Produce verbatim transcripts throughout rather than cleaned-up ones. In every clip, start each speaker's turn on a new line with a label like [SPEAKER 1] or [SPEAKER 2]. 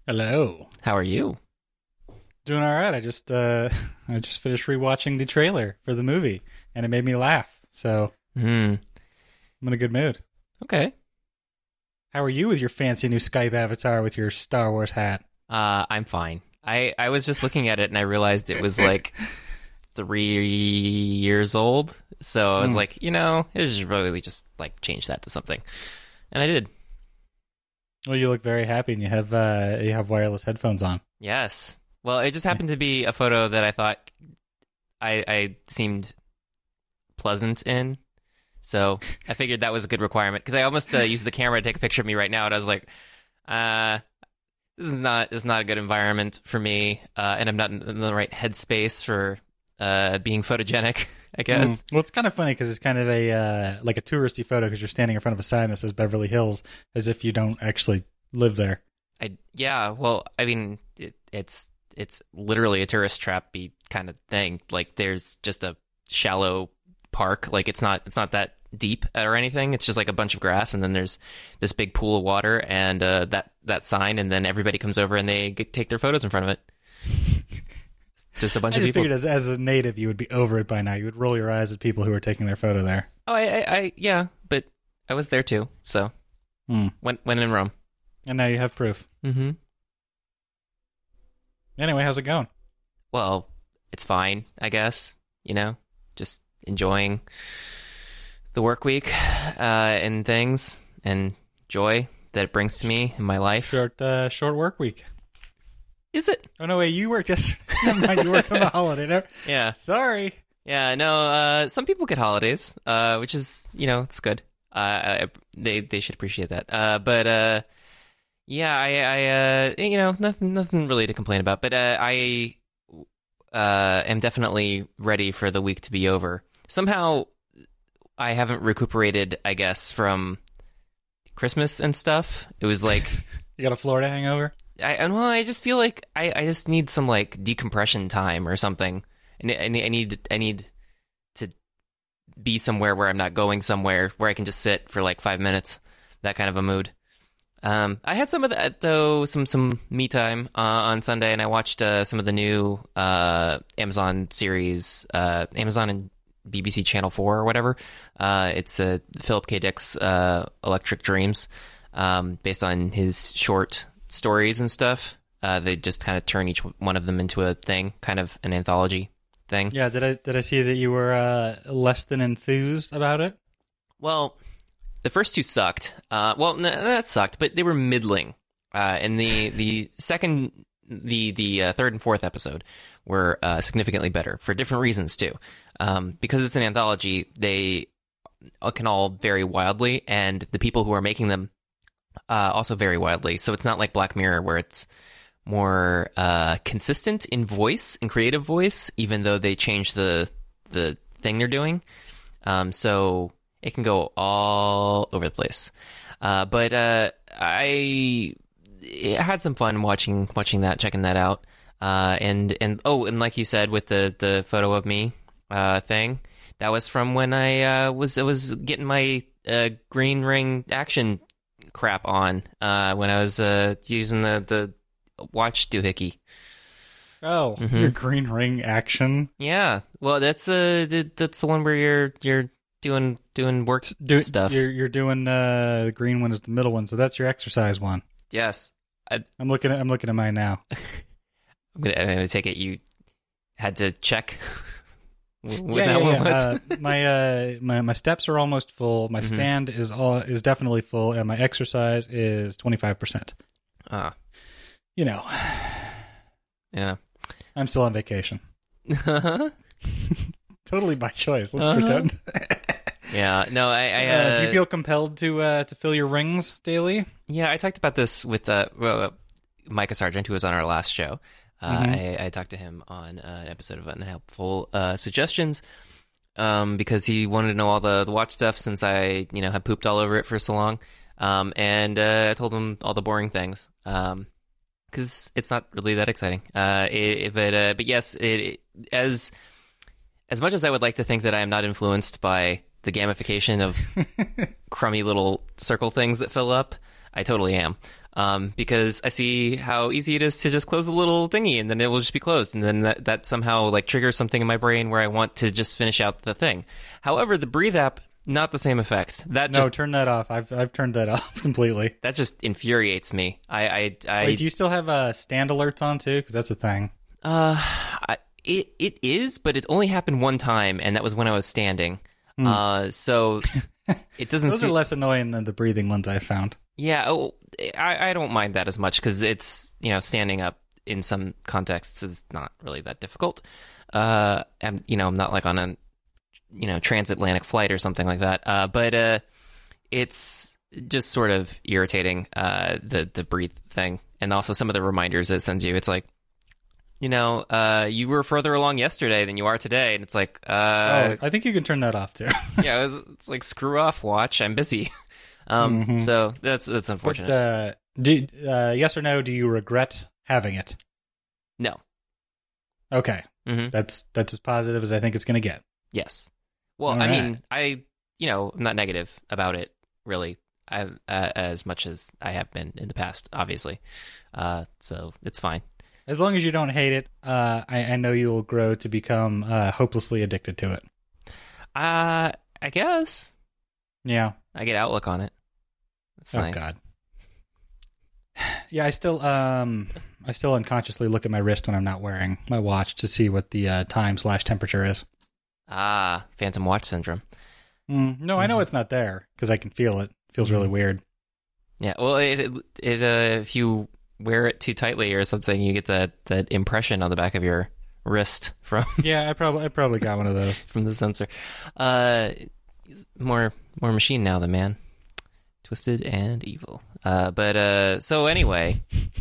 [SPEAKER 1] Hello.
[SPEAKER 2] How are you?
[SPEAKER 1] Doing all right. I just uh I just finished rewatching the trailer for the movie and it made me laugh. So
[SPEAKER 2] Hmm.
[SPEAKER 1] I'm in a good mood.
[SPEAKER 2] Okay.
[SPEAKER 1] How are you with your fancy new Skype avatar with your Star Wars hat?
[SPEAKER 2] Uh, I'm fine. I, I was just looking at it and I realized it was like three years old. So I was
[SPEAKER 1] Mm.
[SPEAKER 2] like, you know, I should probably just like change that to something. And I did.
[SPEAKER 1] Well, you look very happy and you have uh you have wireless headphones on.
[SPEAKER 2] Yes. Well, it just happened to be a photo that I thought I, I seemed pleasant in. So I figured that was a good requirement because I almost uh, used the camera to take a picture of me right now, and I was like, uh, "This is not this is not a good environment for me, uh, and I'm not in, in the right headspace for uh, being photogenic." I guess.
[SPEAKER 1] Mm. Well, it's kind of funny because it's kind of a uh, like a touristy photo because you're standing in front of a sign that says Beverly Hills as if you don't actually live there.
[SPEAKER 2] I yeah. Well, I mean, it, it's it's literally a tourist trap-y kind of thing. Like, there's just a shallow park. Like, it's not it's not that deep or anything. It's just like a bunch of grass, and then there's this big pool of water and uh, that that sign, and then everybody comes over and they get, take their photos in front of it. Just a bunch
[SPEAKER 1] I
[SPEAKER 2] of
[SPEAKER 1] just
[SPEAKER 2] people.
[SPEAKER 1] figured as, as a native you would be over it by now. You would roll your eyes at people who are taking their photo there.
[SPEAKER 2] Oh, I, I, I yeah, but I was there too. So
[SPEAKER 1] Mm.
[SPEAKER 2] when when in Rome.
[SPEAKER 1] And now you have proof.
[SPEAKER 2] Mm-hmm.
[SPEAKER 1] Anyway, how's it going?
[SPEAKER 2] Well, it's fine, I guess. You know, just enjoying the work week uh, and things and joy that it brings to me in my life.
[SPEAKER 1] Short uh, short work week.
[SPEAKER 2] Is it?
[SPEAKER 1] Oh, no, wait, you worked yesterday. Never mind, you worked on the holiday. No,
[SPEAKER 2] Yeah.
[SPEAKER 1] sorry.
[SPEAKER 2] Yeah, no, uh, some people get holidays, uh, which is, you know, it's good. Uh, I, they they should appreciate that. Uh, but, uh, yeah, I, I uh, you know, nothing nothing really to complain about. But uh, I uh, am definitely ready for the week to be over. Somehow, I haven't recuperated, I guess, from Christmas and stuff. It was like...
[SPEAKER 1] You got a Florida hangover?
[SPEAKER 2] I and well, I just feel like I, I just need some like decompression time or something. And I, I need I need I need to be somewhere where I'm not going somewhere where I can just sit for like five minutes. That kind of a mood. Um, I had some of that though, some some me time uh, on Sunday, and I watched uh, some of the new uh, Amazon series, uh, Amazon and B B C Channel Four or whatever. Uh, it's uh, Philip K. Dick's uh, Electric Dreams, um, based on his short stories and stuff. Uh, they just kind of turn each one of them into a thing, kind of an anthology thing.
[SPEAKER 1] Yeah, did I did I see that you were uh, less than enthused about it?
[SPEAKER 2] Well, the first two sucked. Uh, well, n- that sucked, but they were middling. Uh, and the the second, the the uh, third and fourth episode were uh, significantly better for different reasons too. Um, because it's an anthology, they can all vary wildly, and the people who are making them uh, also vary wildly. So it's not like Black Mirror where it's more uh, consistent in voice, in creative voice, even though they change the the thing they're doing. Um, so it can go all over the place. Uh, but uh, I had some fun watching watching that, checking that out. Uh, and and oh, and like you said, with the, the photo of me uh, thing, that was from when I uh, was I was getting my uh, green ring action crap on uh, when I was uh, using the the watch doohickey.
[SPEAKER 1] Oh,
[SPEAKER 2] Mhm.
[SPEAKER 1] your green ring action.
[SPEAKER 2] Yeah, well, that's uh th- that's the one where you're you're doing doing work
[SPEAKER 1] Do,
[SPEAKER 2] stuff.
[SPEAKER 1] You're you're doing uh, the green one is the middle one, so that's your exercise one.
[SPEAKER 2] Yes, I,
[SPEAKER 1] I'm looking at I'm looking at mine now.
[SPEAKER 2] I'm gonna, I'm gonna take it. You had to check what
[SPEAKER 1] yeah,
[SPEAKER 2] that
[SPEAKER 1] yeah,
[SPEAKER 2] one
[SPEAKER 1] yeah.
[SPEAKER 2] was.
[SPEAKER 1] Uh, my uh my my steps are almost full. My
[SPEAKER 2] Mhm.
[SPEAKER 1] stand is all is definitely full, and my exercise is twenty five percent.
[SPEAKER 2] Ah,
[SPEAKER 1] You know,
[SPEAKER 2] yeah.
[SPEAKER 1] I'm still on vacation. Totally by choice. Let's
[SPEAKER 2] Uh-huh.
[SPEAKER 1] pretend.
[SPEAKER 2] Yeah, no, I, I
[SPEAKER 1] Uh,
[SPEAKER 2] uh,
[SPEAKER 1] do you feel compelled to uh, to fill your rings daily?
[SPEAKER 2] yeah, I talked about this with uh, well, uh, Micah Sargent, who was on our last show. Uh,
[SPEAKER 1] Mhm.
[SPEAKER 2] I, I talked to him on uh, an episode of Unhelpful uh, Suggestions um, because he wanted to know all the, the watch stuff since I, you know, had pooped all over it for so long. Um, and uh, I told him all the boring things because it's not really that exciting. Uh, it, but uh, but yes, it, it, as as much as I would like to think that I am not influenced by the gamification of crummy little circle things that fill up, I totally am. Um, because I see how easy it is to just close the little thingy and then it will just be closed. And then that, that somehow like triggers something in my brain where I want to just finish out the thing. However, the Breathe app, not the same effect. That
[SPEAKER 1] No,
[SPEAKER 2] just,
[SPEAKER 1] turn that off. I've I've turned that off completely.
[SPEAKER 2] that just infuriates me. I, I, I
[SPEAKER 1] Wait, do you still have uh, stand alerts on too? Because that's a thing.
[SPEAKER 2] uh, I, it, it is, but it only happened one time and that was when I was standing.
[SPEAKER 1] Hmm.
[SPEAKER 2] Uh, so it doesn't
[SPEAKER 1] Those
[SPEAKER 2] seem,
[SPEAKER 1] are less annoying than the breathing ones I've found.
[SPEAKER 2] yeah, oh, I, I don't mind that as much because it's, you know, standing up in some contexts is not really that difficult. Uh, and, you know, I'm not like on a, you know, transatlantic flight or something like that. Uh, but uh, it's just sort of irritating, uh, the, the breathe thing. And also some of the reminders that it sends you. It's like, you know, uh, you were further along yesterday than you are today. And it's like, uh,
[SPEAKER 1] oh, I think you can turn that off too.
[SPEAKER 2] yeah, it was, it's like, screw off, watch. I'm busy. Um,
[SPEAKER 1] Mhm.
[SPEAKER 2] so that's that's unfortunate.
[SPEAKER 1] But, uh, do, uh, yes or no? Do you regret having it?
[SPEAKER 2] No.
[SPEAKER 1] Okay,
[SPEAKER 2] hmm
[SPEAKER 1] that's that's as positive as I think it's going to get.
[SPEAKER 2] Yes. Well,
[SPEAKER 1] All
[SPEAKER 2] I
[SPEAKER 1] right.
[SPEAKER 2] mean, I you know I'm not negative about it really, I, uh, as much as I have been in the past, obviously. Uh, so it's fine.
[SPEAKER 1] As long as you don't hate it, uh, I, I know you will grow to become uh, hopelessly addicted to it.
[SPEAKER 2] Uh, I guess
[SPEAKER 1] Yeah.
[SPEAKER 2] I get Outlook on it. That's
[SPEAKER 1] Oh
[SPEAKER 2] nice.
[SPEAKER 1] God. Yeah, I still um I still unconsciously look at my wrist when I'm not wearing my watch to see what the uh, time slash temperature is.
[SPEAKER 2] Ah, Phantom Watch syndrome.
[SPEAKER 1] Mm, no, I know it's not there because I can feel it. Feels really weird.
[SPEAKER 2] Yeah. Well, it it, it uh, if you wear it too tightly or something, you get that that impression on the back of your wrist from
[SPEAKER 1] Yeah, I probably I probably got one of those.
[SPEAKER 2] from the sensor. Uh, he's more more machine now than man. Twisted and evil. Uh, but uh, so anyway,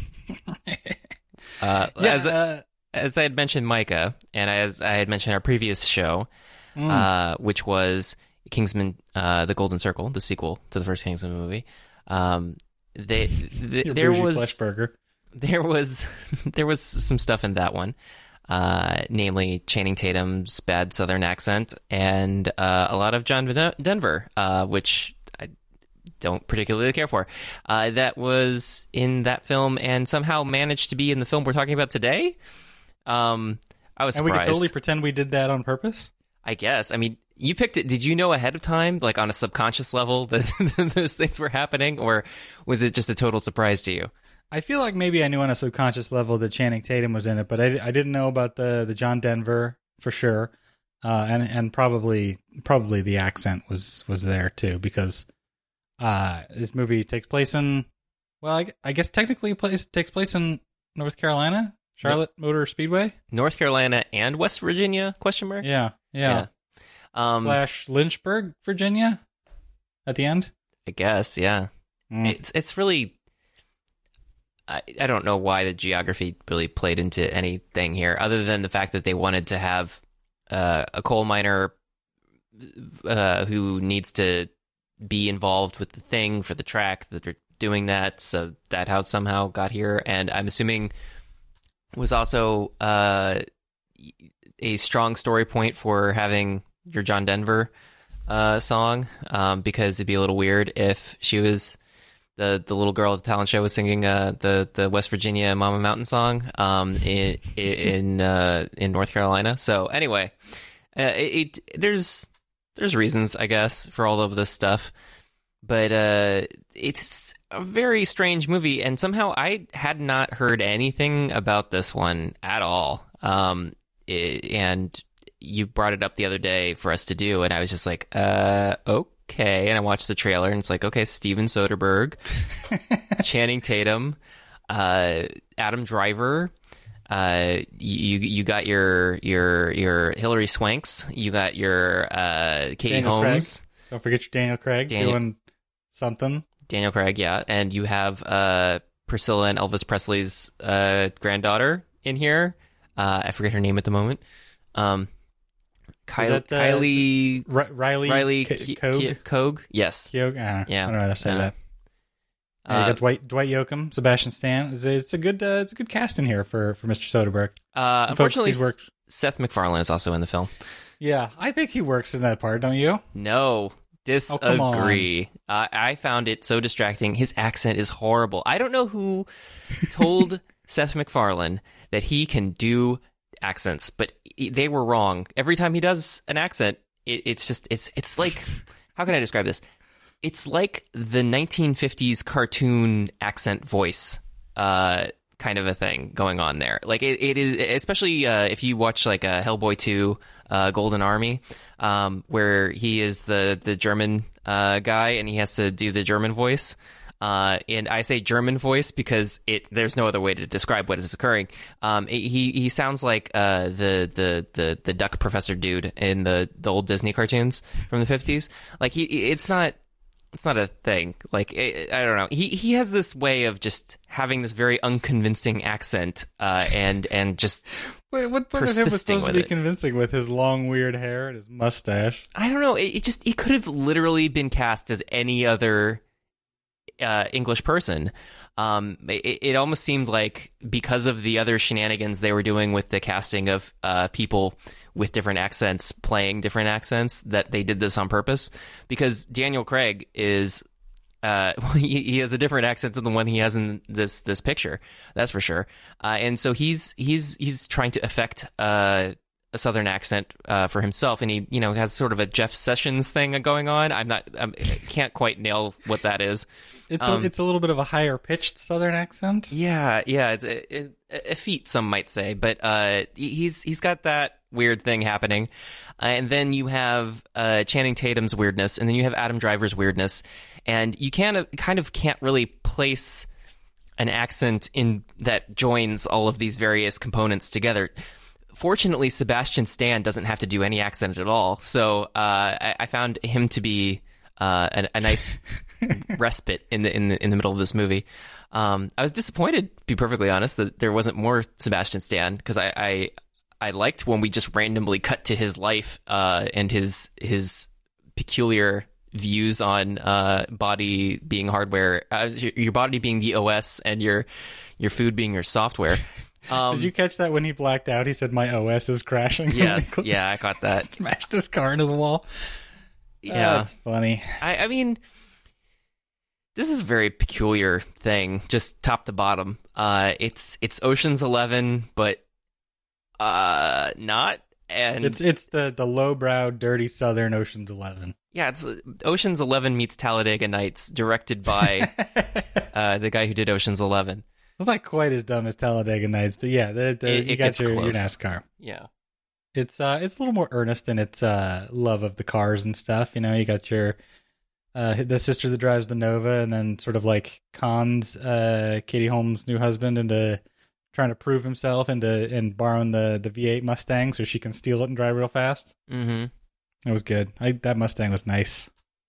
[SPEAKER 2] uh,
[SPEAKER 1] Yeah,
[SPEAKER 2] as
[SPEAKER 1] uh,
[SPEAKER 2] as I had mentioned, Micah, and as I had mentioned our previous show,
[SPEAKER 1] mm,
[SPEAKER 2] uh, which was Kingsman: uh, The Golden Circle, the sequel to the first Kingsman movie. Um, they, th-
[SPEAKER 1] your
[SPEAKER 2] there
[SPEAKER 1] bougie
[SPEAKER 2] was
[SPEAKER 1] flesh burger.
[SPEAKER 2] there was there was some stuff in that one, uh, namely Channing Tatum's bad Southern accent and uh, a lot of John Den- Denver, uh, which I don't particularly care for. Uh, that was in that film and somehow managed to be in the film we're talking about today. Um, I was
[SPEAKER 1] And we
[SPEAKER 2] surprised.
[SPEAKER 1] could totally pretend we did that on purpose.
[SPEAKER 2] I guess. I mean, you picked it. Did you know ahead of time, like on a subconscious level, that those things were happening, or was it just a total surprise to you?
[SPEAKER 1] I feel like maybe I knew on a subconscious level that Channing Tatum was in it, but I, I didn't know about the, the John Denver for sure, uh, and and probably probably the accent was, was there too because uh, this movie takes place in well, I, I guess technically place takes place in North Carolina, Charlotte Motor Speedway.
[SPEAKER 2] North Carolina and West Virginia? Question mark.
[SPEAKER 1] Yeah, yeah.
[SPEAKER 2] Um,
[SPEAKER 1] Slash Lynchburg, Virginia, at the end.
[SPEAKER 2] I guess. Yeah.
[SPEAKER 1] Mm.
[SPEAKER 2] It's it's really. I I don't know why the geography really played into anything here, other than the fact that they wanted to have uh, a coal miner uh, who needs to be involved with the thing for the track that they're doing that, so that how somehow got here, and I'm assuming was also uh, a strong story point for having your John Denver uh, song, um, because it'd be a little weird if she was the the little girl at the talent show was singing uh, the the West Virginia Mama Mountain song um, in in uh, in North Carolina. So anyway, uh, it, it there's there's reasons, I guess, for all of this stuff, but uh, it's a very strange movie, and somehow I had not heard anything about this one at all. Um, it, and you brought it up the other day for us to do, and I was just like, uh, okay. And I watched the trailer, and it's like, okay, Steven Soderbergh, Channing Tatum, uh, Adam Driver. Uh, you you got your your your Hilary Swanks. You got your uh, Katie
[SPEAKER 1] Daniel
[SPEAKER 2] Holmes.
[SPEAKER 1] Craig. Don't forget your Daniel Craig
[SPEAKER 2] Daniel-
[SPEAKER 1] doing something.
[SPEAKER 2] Daniel Craig, yeah, and you have uh, Priscilla and Elvis Presley's uh, granddaughter in here. Uh, I forget her name at the moment. Um, Ky-
[SPEAKER 1] that, uh,
[SPEAKER 2] Kylie
[SPEAKER 1] R- Riley
[SPEAKER 2] Riley
[SPEAKER 1] K-
[SPEAKER 2] K-
[SPEAKER 1] Koch.
[SPEAKER 2] K- Koch, yes.
[SPEAKER 1] Keogh? I don't,
[SPEAKER 2] Yeah.
[SPEAKER 1] I don't know how to say
[SPEAKER 2] Uh,
[SPEAKER 1] that. Yeah, you
[SPEAKER 2] Uh,
[SPEAKER 1] got Dwight Dwight Yoakam, Sebastian Stan. It's a, it's a good uh, it's a good cast in here for, for Mister Soderbergh.
[SPEAKER 2] uh,
[SPEAKER 1] Folks,
[SPEAKER 2] unfortunately,
[SPEAKER 1] he's worked-
[SPEAKER 2] Seth MacFarlane is also in the film.
[SPEAKER 1] Yeah, I think he works in that part, don't you?
[SPEAKER 2] No, disagree.
[SPEAKER 1] Oh,
[SPEAKER 2] uh, I found it so distracting. His accent is horrible. I don't know who told Seth MacFarlane that he can do accents, but they were wrong. Every time he does an accent, it, it's just it's it's like, how can I describe this? It's like the nineteen fifties cartoon accent voice, uh, kind of a thing going on there. Like it, it is, especially uh, if you watch like a Hellboy two, uh, Golden Army, um, where he is the the German uh, guy and he has to do the German voice. Uh, and I say German voice because it there's no other way to describe what is occurring. Um, it, he he sounds like uh, the the the the duck professor dude in the the old Disney cartoons from the fifties. Like he, it's not. It's not a thing. Like, I don't know. He he has this way of just having this very unconvincing accent, uh, and and just
[SPEAKER 1] Wait, what part of him was supposed to be
[SPEAKER 2] it.
[SPEAKER 1] convincing with his long weird hair and his mustache?
[SPEAKER 2] I don't know. It, it just he could have literally been cast as any other uh, English person. Um, it, it almost seemed like because of the other shenanigans they were doing with the casting of uh, people with different accents playing different accents, that they did this on purpose. Because Daniel Craig is, uh, he, he has a different accent than the one he has in this this picture. That's for sure. Uh, and so he's he's he's trying to affect uh, a Southern accent uh, for himself, and he you know has sort of a Jeff Sessions thing going on. I'm not, I'm, I can't quite nail what that is.
[SPEAKER 1] It's
[SPEAKER 2] Um,
[SPEAKER 1] a, it's a little bit of a higher pitched Southern accent.
[SPEAKER 2] Yeah, yeah, it's a, a, a feat, some might say, but uh, he's he's got that weird thing happening, uh, and then you have uh, Channing Tatum's weirdness, and then you have Adam Driver's weirdness, and you can kind of can't really place an accent in that joins all of these various components together. Fortunately, Sebastian Stan doesn't have to do any accent at all, so uh, I, I found him to be uh, a, a nice respite in the in the in the middle of this movie. Um, I was disappointed, to be perfectly honest, that there wasn't more Sebastian Stan, because I, I I liked when we just randomly cut to his life uh, and his his peculiar views on uh, body being hardware, uh, your, your body being the O S, and your your food being your software. Um,
[SPEAKER 1] Did you catch that when he blacked out? He said, "My O S is crashing."
[SPEAKER 2] Yes, yeah, I caught that.
[SPEAKER 1] Smashed his car into the wall.
[SPEAKER 2] Yeah,
[SPEAKER 1] oh, that's funny.
[SPEAKER 2] I, I mean, this is a very peculiar thing, just top to bottom. Uh, it's it's Ocean's Eleven, but uh, not. And
[SPEAKER 1] It's it's the the lowbrow, dirty Southern Ocean's Eleven.
[SPEAKER 2] yeah, it's uh, Ocean's Eleven meets Talladega Nights, directed by uh, the guy who did Ocean's Eleven.
[SPEAKER 1] It's not quite as dumb as Talladega Nights, but yeah, they're, they're,
[SPEAKER 2] It-
[SPEAKER 1] you
[SPEAKER 2] it
[SPEAKER 1] got
[SPEAKER 2] gets
[SPEAKER 1] your, your
[SPEAKER 2] close.
[SPEAKER 1] NASCAR.
[SPEAKER 2] Yeah.
[SPEAKER 1] It's uh, it's a little more earnest in its uh, love of the cars and stuff. You know, you got your uh, the sister that drives the Nova, and then sort of like cons uh, Katie Holmes' new husband into trying to prove himself into and borrowing the, the V eight Mustang so she can steal it and drive real fast.
[SPEAKER 2] Mm-hmm.
[SPEAKER 1] It was good. I, that Mustang was nice.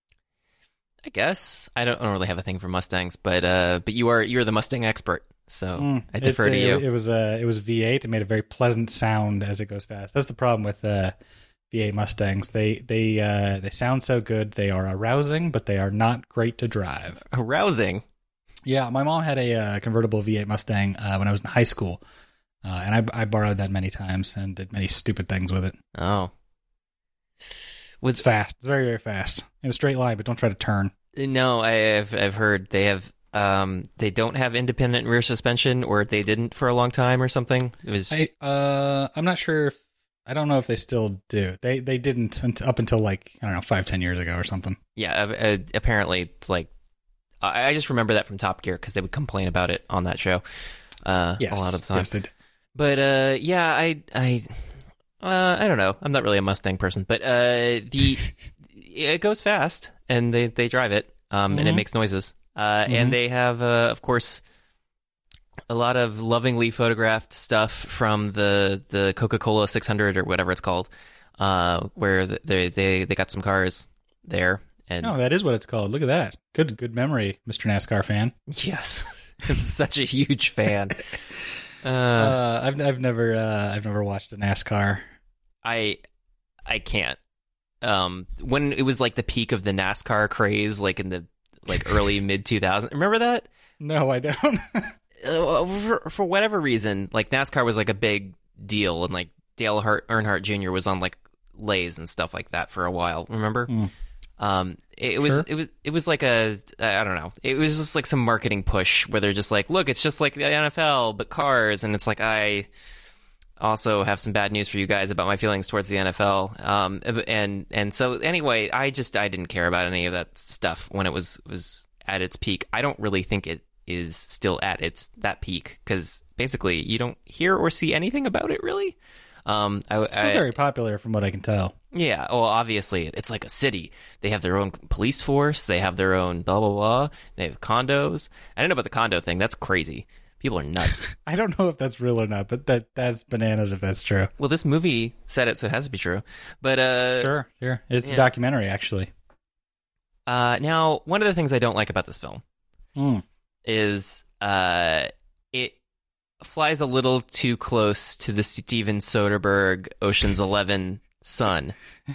[SPEAKER 2] I guess I don't, I don't really have a thing for Mustangs, but uh, but you are you're the Mustang expert, so
[SPEAKER 1] Mm,
[SPEAKER 2] I defer
[SPEAKER 1] it's
[SPEAKER 2] to
[SPEAKER 1] a-
[SPEAKER 2] you.
[SPEAKER 1] It was a it was V eight. It made a very pleasant sound as it goes fast. That's the problem with uh, V eight Mustangs. They they uh, they sound so good. They are arousing, but they are not great to drive.
[SPEAKER 2] Arousing.
[SPEAKER 1] Yeah, my mom had a uh, convertible V eight Mustang uh, when I was in high school, uh, and I, I borrowed that many times and did many stupid things with it.
[SPEAKER 2] Oh.
[SPEAKER 1] It's fast. It's very very fast in a straight line, but don't try to turn.
[SPEAKER 2] No, I've I've heard they have um they don't have independent rear suspension, or they didn't for a long time or something. It was
[SPEAKER 1] I uh I'm not sure if I don't know if they still do. They they didn't unt- up until like I don't know five ten years ago or something.
[SPEAKER 2] yeah. Uh, uh, apparently, like I, I just remember that from Top Gear because they would complain about it on that show. Uh,
[SPEAKER 1] Yes,
[SPEAKER 2] a lot of the time.
[SPEAKER 1] yes, they do.
[SPEAKER 2] But uh, yeah, I I uh, I don't know. I'm not really a Mustang person, but uh, the it goes fast and they, they drive it, um, and it
[SPEAKER 1] Mhm.
[SPEAKER 2] makes noises. Uh,
[SPEAKER 1] Mhm.
[SPEAKER 2] and they have, uh, of course, a lot of lovingly photographed stuff from the the Coca-Cola six hundred or whatever it's called, uh, where they they they got some cars there. And
[SPEAKER 1] No, that is what it's called. Look at that. Good good memory, Mister NASCAR fan.
[SPEAKER 2] yes, I'm such a huge fan. Uh,
[SPEAKER 1] Uh, I've I've never uh, I've never watched a NASCAR.
[SPEAKER 2] I I can't. Um, when it was like the peak of the NASCAR craze, like in the like early mid two thousands. Remember that?
[SPEAKER 1] No, I don't.
[SPEAKER 2] Uh, for, for whatever reason, like NASCAR was like a big deal, and like Dale Hart, Earnhardt Junior was on like Lays and stuff like that for a while. Remember?
[SPEAKER 1] Mm.
[SPEAKER 2] Um, it was
[SPEAKER 1] Sure.
[SPEAKER 2] it was it was like a I don't know. It was just like some marketing push where they're just like, look, it's just like the N F L but cars, and it's like I also have some bad news for you guys about my feelings towards the N F L. Um, and and so anyway, I just I didn't care about any of that stuff when it was was at its peak. I don't really think it is still at its that peak because basically you don't hear or see anything about it really. Um, I,
[SPEAKER 1] It's still
[SPEAKER 2] I,
[SPEAKER 1] very popular from what I can tell.
[SPEAKER 2] Yeah, well, obviously, it's like a city. They have their own police force. They have their own blah, blah, blah. They have condos. I don't know about the condo thing. That's crazy. People are nuts.
[SPEAKER 1] I don't know if that's real or not, but that that's bananas if that's true.
[SPEAKER 2] Well, this movie said it, so it has to be true. But uh,
[SPEAKER 1] Sure, sure. It's
[SPEAKER 2] yeah.
[SPEAKER 1] a documentary, actually.
[SPEAKER 2] uh, now, one of the things I don't like about this film
[SPEAKER 1] Mm.
[SPEAKER 2] is uh, it flies a little too close to the Steven Soderbergh Ocean's Eleven sun.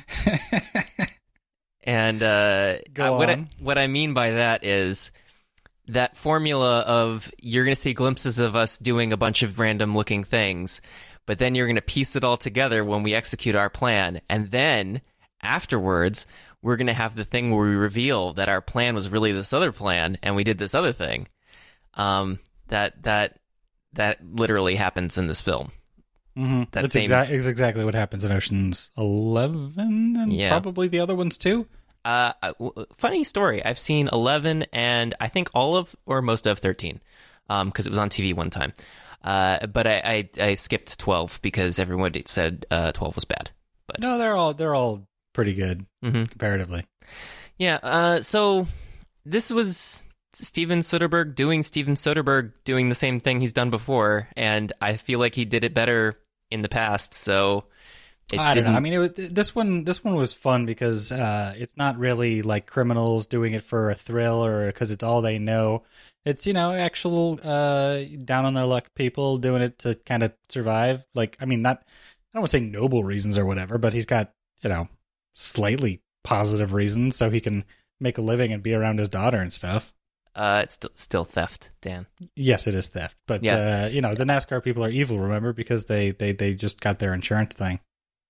[SPEAKER 2] And uh,
[SPEAKER 1] Go
[SPEAKER 2] I- what, I,
[SPEAKER 1] on.
[SPEAKER 2] what I mean by that is that formula of you're going to see glimpses of us doing a bunch of random looking things, but then you're going to piece it all together when we execute our plan. And then afterwards, we're going to have the thing where we reveal that our plan was really this other plan and we did this other thing. Um, that, that, that literally happens in this film.
[SPEAKER 1] Mm-hmm.
[SPEAKER 2] That
[SPEAKER 1] That's
[SPEAKER 2] same-
[SPEAKER 1] exa- is exactly what happens in Ocean's Eleven, and
[SPEAKER 2] Yeah.
[SPEAKER 1] probably the other ones too.
[SPEAKER 2] Uh, uh, w- funny story. I've seen eleven and I think all of or most of thirteen, um, because it was on T V one time. Uh, but I, I, I skipped twelve because everyone said uh, twelve was bad. But
[SPEAKER 1] No, they're all they're all pretty good
[SPEAKER 2] Mhm.
[SPEAKER 1] comparatively.
[SPEAKER 2] yeah. Uh, so this was Steven Soderbergh doing Steven Soderbergh doing the same thing he's done before, and I feel like he did it better in the past. So it
[SPEAKER 1] I don't
[SPEAKER 2] didn't.
[SPEAKER 1] know. I mean, it was, this one this one was fun because uh, it's not really like criminals doing it for a thrill or because it's all they know. It's, you know, actual uh, down on their luck people doing it to kind of survive. Like, I mean, not I don't want to say noble reasons or whatever, but he's got, you know, slightly positive reasons so he can make a living and be around his daughter and stuff.
[SPEAKER 2] uh, it's still, still theft, Dan.
[SPEAKER 1] Yes, it is theft, but
[SPEAKER 2] Yeah.
[SPEAKER 1] uh, you know, the NASCAR people are evil. Remember, because they they they just got their insurance thing.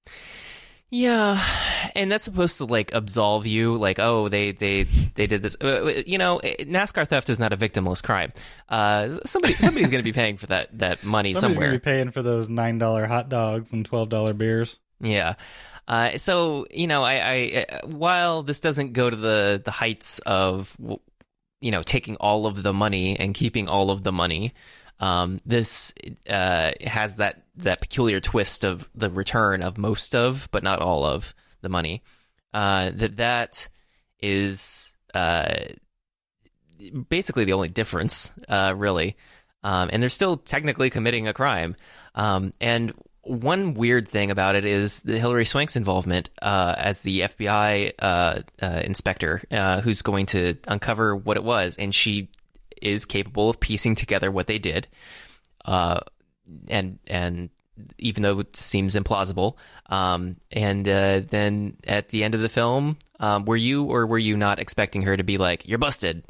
[SPEAKER 2] Yeah, and that's supposed to like absolve you, like, oh, they they they did this. Uh, You know, NASCAR theft is not a victimless crime. Uh, somebody somebody's going to be paying for that that money
[SPEAKER 1] Somebody's
[SPEAKER 2] somewhere.
[SPEAKER 1] gonna be paying for those nine dollar hot dogs and twelve dollar beers.
[SPEAKER 2] Yeah. Uh, so you know, I, I uh, while this doesn't go to the the heights of you know taking all of the money and keeping all of the money. Um, this uh, has that, that peculiar twist of the return of most of, but not all of the money. Uh, that that is uh, basically the only difference, uh, really. Um, and they're still technically committing a crime. Um, and one weird thing about it is the Hilary Swank's involvement uh, as the F B I uh, uh, inspector uh, who's going to uncover what it was, and she is capable of piecing together what they did, uh, and and even though it seems implausible, um, and uh, then at the end of the film, um, were you or were you not expecting her to be like, "You're busted"?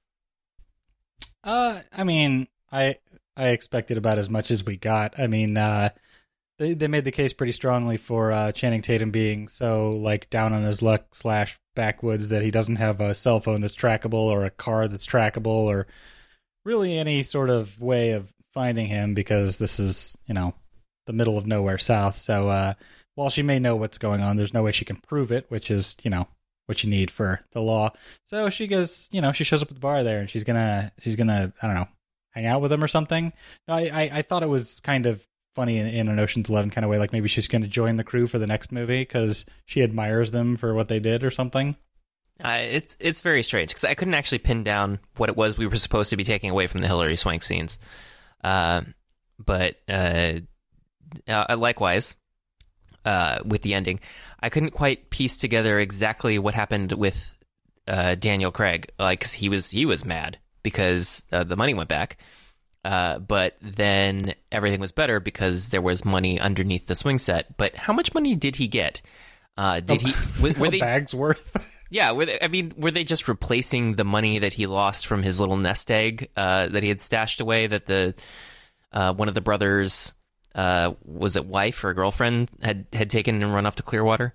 [SPEAKER 1] Uh, I mean, I I expected about as much as we got. I mean, uh, they they made the case pretty strongly for uh, Channing Tatum being so like down on his luck slash backwoods that he doesn't have a cell phone that's trackable or a car that's trackable or really any sort of way of finding him because this is, you know, the middle of nowhere south. So uh, while she may know what's going on, there's no way she can prove it, which is, you know, what you need for the law. So she goes, you know, she shows up at the bar there and she's gonna, she's gonna, I don't know, hang out with him or something. I, I, I thought it was kind of funny in, in an Ocean's Eleven kind of way, like maybe she's going to join the crew for the next movie because she admires them for what they did or something.
[SPEAKER 2] Uh, it's it's very strange because I couldn't actually pin down what it was we were supposed to be taking away from the Hilary Swank scenes. Uh, but uh, uh, likewise, uh, with the ending, I couldn't quite piece together exactly what happened with uh, Daniel Craig. Like, 'cause he was he was mad because uh, the money went back. Uh, but then everything was better because there was money underneath the swing set. But how much money did he get? Uh, did he? Were, were
[SPEAKER 1] A
[SPEAKER 2] they?
[SPEAKER 1] bag's worth.
[SPEAKER 2] Yeah, were they, I mean, were they just replacing the money that he lost from his little nest egg uh, that he had stashed away? That the uh, one of the brothers uh, was it wife or girlfriend had had taken and run off to Clearwater.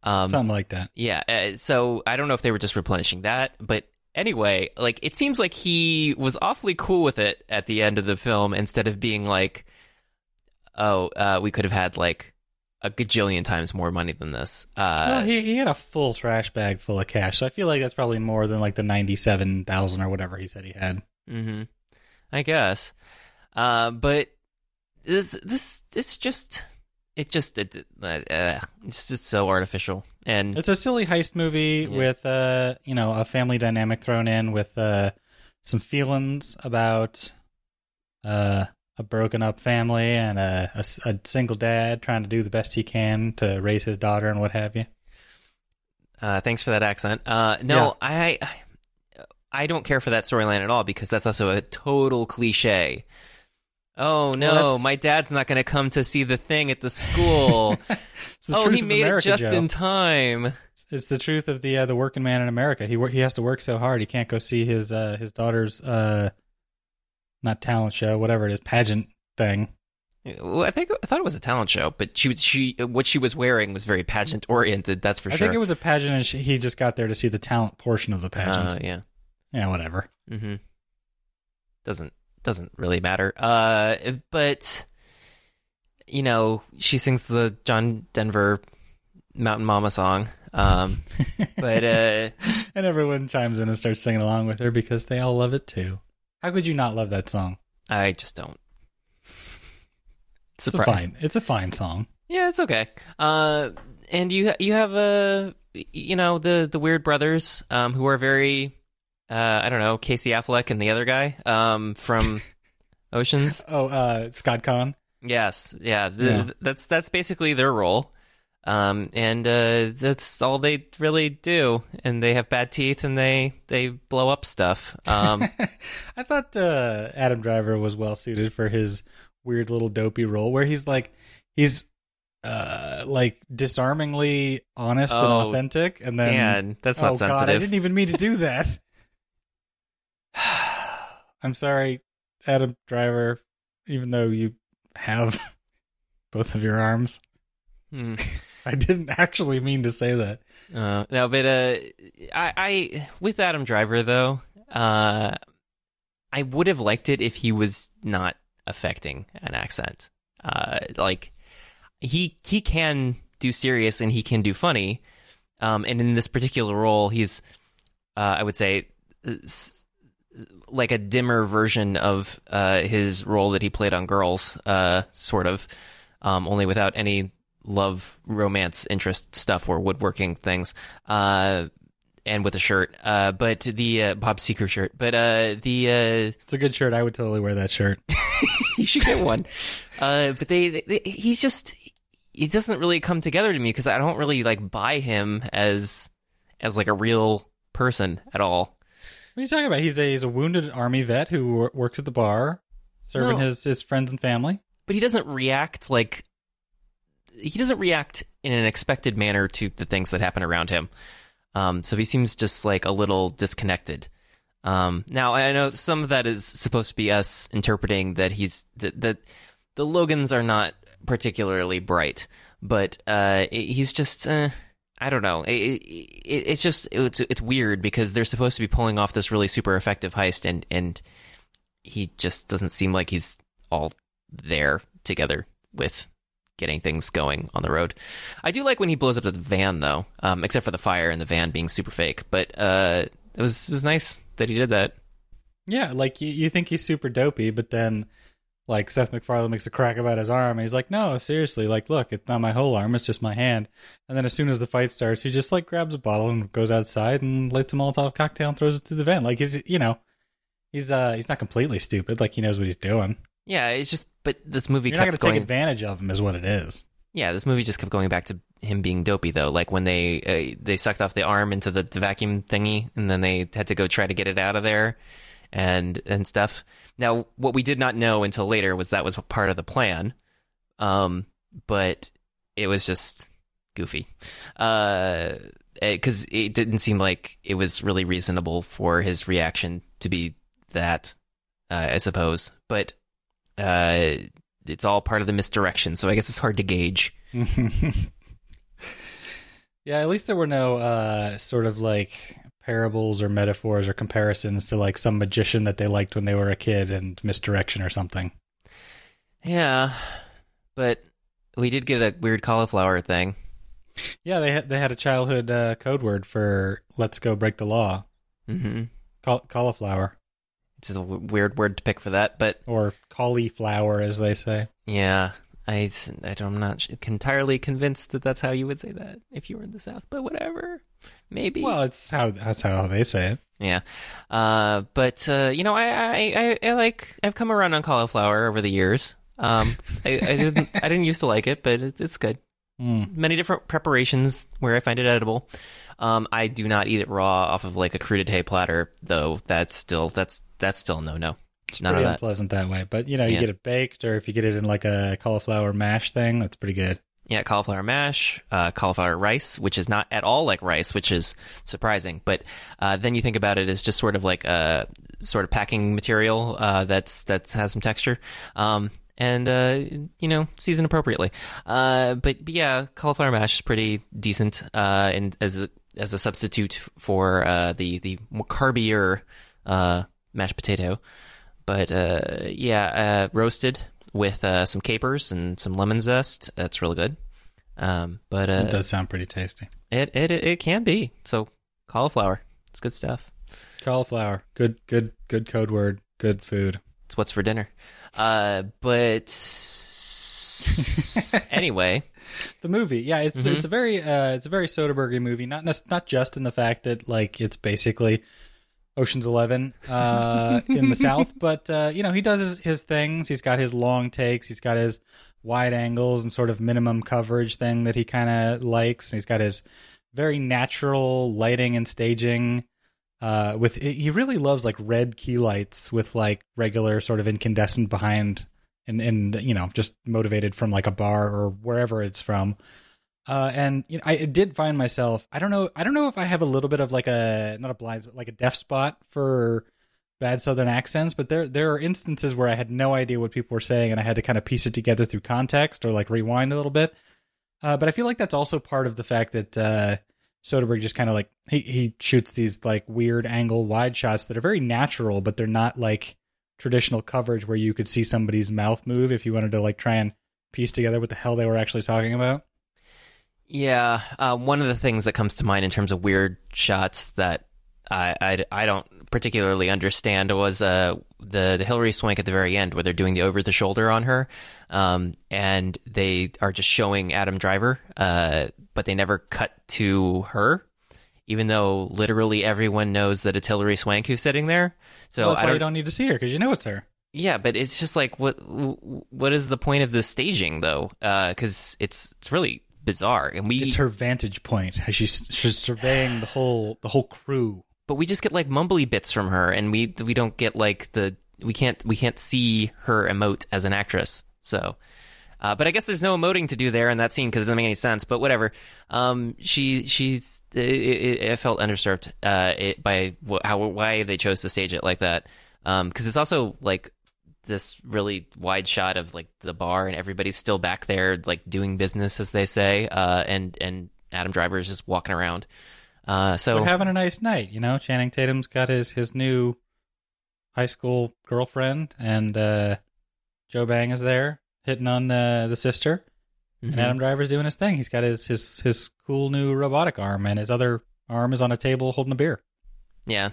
[SPEAKER 2] Um,
[SPEAKER 1] Something like that.
[SPEAKER 2] Yeah, uh, so I don't know if they were just replenishing that, but anyway, like it seems like he was awfully cool with it at the end of the film instead of being like, oh, uh, we could have had like a gajillion times more money than this. Uh,
[SPEAKER 1] Well, he he had a full trash bag full of cash, so I feel like that's probably more than like the ninety-seven thousand or whatever he said he had.
[SPEAKER 2] Mm-hmm. I guess. Uh, but this this it's just it just it, uh, uh, it's just so artificial, and
[SPEAKER 1] It's a silly heist movie
[SPEAKER 2] Yeah.
[SPEAKER 1] with uh you know a family dynamic thrown in with uh some feelings about uh a broken up family and a, a s- a single dad trying to do the best he can to raise his daughter and what have you.
[SPEAKER 2] uh, thanks for that accent. Uh, no, I I don't care for that storyline at all because that's also a total cliche. Oh no,
[SPEAKER 1] Well, that's-
[SPEAKER 2] my dad's not going to come to see the thing at the school.
[SPEAKER 1] It's the
[SPEAKER 2] Oh,
[SPEAKER 1] truth
[SPEAKER 2] he
[SPEAKER 1] of
[SPEAKER 2] made
[SPEAKER 1] America,
[SPEAKER 2] it just
[SPEAKER 1] Joe.
[SPEAKER 2] in time.
[SPEAKER 1] It's the truth of the uh, the working man in America. He wor- he has to work so hard he can't go see his uh, his daughter's uh not talent show, whatever it is, pageant thing.
[SPEAKER 2] Well, I think I thought it was a talent show, but she was she what she was wearing was very pageant oriented. That's for
[SPEAKER 1] I
[SPEAKER 2] sure.
[SPEAKER 1] think it was a pageant, and she, he just got there to see the talent portion of the pageant.
[SPEAKER 2] Uh, yeah.
[SPEAKER 1] Yeah, whatever.
[SPEAKER 2] Mm-hmm. Doesn't doesn't really matter. Uh, but you know, she sings the John Denver Mountain Mama song. Um, but uh,
[SPEAKER 1] And everyone chimes in and starts singing along with her because they all love it too. How could you not love that song?
[SPEAKER 2] I just don't.
[SPEAKER 1] It's a
[SPEAKER 2] Surprise.
[SPEAKER 1] fine. It's a fine song.
[SPEAKER 2] Yeah, it's okay. Uh, and you you have uh, you know the the Weird Brothers, um, who are very, uh, I don't know, Casey Affleck and the other guy, um, from Oceans.
[SPEAKER 1] Oh, uh, Scott Conn.
[SPEAKER 2] Yes, yeah, the,
[SPEAKER 1] Yeah.
[SPEAKER 2] that's that's basically their role, um, and uh, that's all they really do. And they have bad teeth, and they they blow up stuff. Um,
[SPEAKER 1] I thought uh, Adam Driver was well suited for his weird little dopey role, where he's like he's uh, like disarmingly honest and
[SPEAKER 2] Oh,
[SPEAKER 1] authentic, and then
[SPEAKER 2] Dan, that's
[SPEAKER 1] oh
[SPEAKER 2] not
[SPEAKER 1] God, I
[SPEAKER 2] sensitive.
[SPEAKER 1] didn't even mean to do that. I'm sorry, Adam Driver, even though you have both of your arms.
[SPEAKER 2] Hmm.
[SPEAKER 1] I didn't actually mean to say that.
[SPEAKER 2] Uh, no, but uh, I, I with Adam Driver though, uh, I would have liked it if he was not affecting an accent. Uh, like he he can do serious and he can do funny, um, and in this particular role, he's uh, I would say s- like a dimmer version of uh, his role that he played on Girls, uh, sort of, um, only without any love, romance, interest stuff or woodworking things, uh, and with a shirt, uh, but the uh, Bob Seger shirt. But uh, the uh,
[SPEAKER 1] It's a good shirt. I would totally wear that shirt.
[SPEAKER 2] you should get one. Uh, but they, they, he's just he doesn't really come together to me because I don't really like buy him as as like a real person at all.
[SPEAKER 1] What are you talking about? He's a he's a wounded army vet who wor- works at the bar, serving
[SPEAKER 2] No.
[SPEAKER 1] his, his friends and family.
[SPEAKER 2] But he doesn't react like he doesn't react in an expected manner to the things that happen around him. Um, so he seems just like a little disconnected. Um, now I know some of that is supposed to be us interpreting that he's that, that the Logans are not particularly bright, but uh, he's just uh, I don't know. It, it, it's just it's it's weird because they're supposed to be pulling off this really super effective heist, and and he just doesn't seem like he's all there together with getting things going on the road. I do like when he blows up the van though, um, except for the fire and the van being super fake. But uh, it was it was nice that he did that.
[SPEAKER 1] Yeah, like you, you think he's super dopey, but then like Seth MacFarlane makes a crack about his arm, and he's like, "No, seriously, like, look, it's not my whole arm; it's just my hand." And then as soon as the fight starts, he just like grabs a bottle and goes outside and lights a Molotov cocktail and throws it through the van. Like he's, you know, he's uh he's not completely stupid. Like he knows what he's doing.
[SPEAKER 2] Yeah, it's just but this movie
[SPEAKER 1] You're not going
[SPEAKER 2] kept
[SPEAKER 1] to take
[SPEAKER 2] going.
[SPEAKER 1] advantage of him, is what it is.
[SPEAKER 2] Yeah, this movie just kept going back to him being dopey though. Like when they uh, they sucked off the arm into the, the vacuum thingy, and then they had to go try to get it out of there, and and stuff. Now, what we did not know until later was that was part of the plan, um, but it was just goofy, because uh, it didn't seem like it was really reasonable for his reaction to be that, uh, I suppose. But uh, it's all part of the misdirection, so I guess it's hard to gauge.
[SPEAKER 1] Yeah, at least there were no uh, sort of like parables or metaphors or comparisons to like some magician that they liked when they were a kid and misdirection or something.
[SPEAKER 2] Yeah, but we did get a weird cauliflower thing.
[SPEAKER 1] Yeah, they had, they had a childhood uh, code word for "Let's go break the law."
[SPEAKER 2] Mm-hmm.
[SPEAKER 1] Caul- cauliflower.
[SPEAKER 2] It's just a w- weird word to pick for that, but
[SPEAKER 1] or cauliflower, as they say.
[SPEAKER 2] Yeah, I, I don't, I'm not entirely convinced that that's how you would say that if you were in the South, but whatever. Maybe.
[SPEAKER 1] Well, it's how that's how they say it.
[SPEAKER 2] Yeah, uh, but uh, you know, I, I, I, I like I've come around on cauliflower over the years. Um, I, I didn't I didn't used to like it, but it, it's good.
[SPEAKER 1] Mm.
[SPEAKER 2] Many different preparations where I find it edible. Um, I do not eat it raw off of like a crudité platter, though. That's still that's that's still no no.
[SPEAKER 1] It's
[SPEAKER 2] None
[SPEAKER 1] pretty
[SPEAKER 2] of that.
[SPEAKER 1] unpleasant that way. But you know, you
[SPEAKER 2] Yeah.
[SPEAKER 1] get it baked, or if you get it in like a cauliflower mash thing, that's pretty good.
[SPEAKER 2] Yeah, cauliflower mash, uh, cauliflower rice, which is not at all like rice, which is surprising. But uh, then you think about it as just sort of like a sort of packing material uh, that's that has some texture, um, and uh, you know, seasoned appropriately. Uh, but, but yeah, cauliflower mash is pretty decent, uh, and as a, as a substitute for uh, the the more carbier uh, mashed potato. But uh, yeah, uh, roasted with uh, some capers and some lemon zest. That's really good. Um, but uh,
[SPEAKER 1] It does sound pretty tasty.
[SPEAKER 2] it, it it can be. So cauliflower, it's good stuff.
[SPEAKER 1] Cauliflower, good, good, good code word. Good food.
[SPEAKER 2] It's what's for dinner. Uh, but anyway,
[SPEAKER 1] The movie, yeah, it's
[SPEAKER 2] Mhm.
[SPEAKER 1] it's a very uh, it's a very Soderbergh movie. Not nec- not just in the fact that like it's basically Ocean's Eleven uh, in the South, but uh, you know, he does his, his things. He's got his long takes. He's got his wide angles and sort of minimum coverage thing that he kind of likes. He's got his very natural lighting and staging. Uh, with he really loves like red key lights with like regular sort of incandescent behind, and and you know, just motivated from like a bar or wherever it's from. Uh, and you know, I did find myself. I don't know. I don't know if I have a little bit of like a not a blind, but like a deaf spot for bad Southern accents. But there there are instances where I had no idea what people were saying, and I had to kind of piece it together through context or like rewind a little bit. Uh, but I feel like that's also part of the fact that uh, Soderbergh just kind of like he he shoots these like weird angle wide shots that are very natural, but they're not like traditional coverage where you could see somebody's mouth move if you wanted to like try and piece together what the hell they were actually talking about.
[SPEAKER 2] yeah, uh, one of the things that comes to mind in terms of weird shots that I, I, I don't particularly understand was uh, the, the Hillary Swank at the very end where they're doing the over-the-shoulder on her, um, and they are just showing Adam Driver, uh, but they never cut to her, even though literally everyone knows that it's Hillary Swank who's sitting there. So
[SPEAKER 1] Well, that's
[SPEAKER 2] I
[SPEAKER 1] why
[SPEAKER 2] don't,
[SPEAKER 1] you don't need to see her because you know it's her.
[SPEAKER 2] Yeah, but it's just like what what is the point of the staging though? Because it's it's really bizarre, and we
[SPEAKER 1] It's her vantage point. She's she's surveying the whole the whole crew.
[SPEAKER 2] but we just get like mumbly bits from her, and we we don't get like the we can't we can't see her emote as an actress. So, uh, but I guess there's no emoting to do there in that scene because it doesn't make any sense. But whatever. Um, she she's it, it, it felt underserved uh it, by wh- how why they chose to stage it like that. Um, because it's also like this really wide shot of like the bar and everybody's still back there like doing business as they say, uh, and and Adam Driver is just walking around. Uh, so
[SPEAKER 1] They're having a nice night, you know. Channing Tatum's got his his new high school girlfriend, and uh, Joe Bang is there hitting on uh, the sister,
[SPEAKER 2] Mhm.
[SPEAKER 1] and Adam Driver's doing his thing. He's got his his his cool new robotic arm, and his other arm is on a table holding a beer.
[SPEAKER 2] yeah,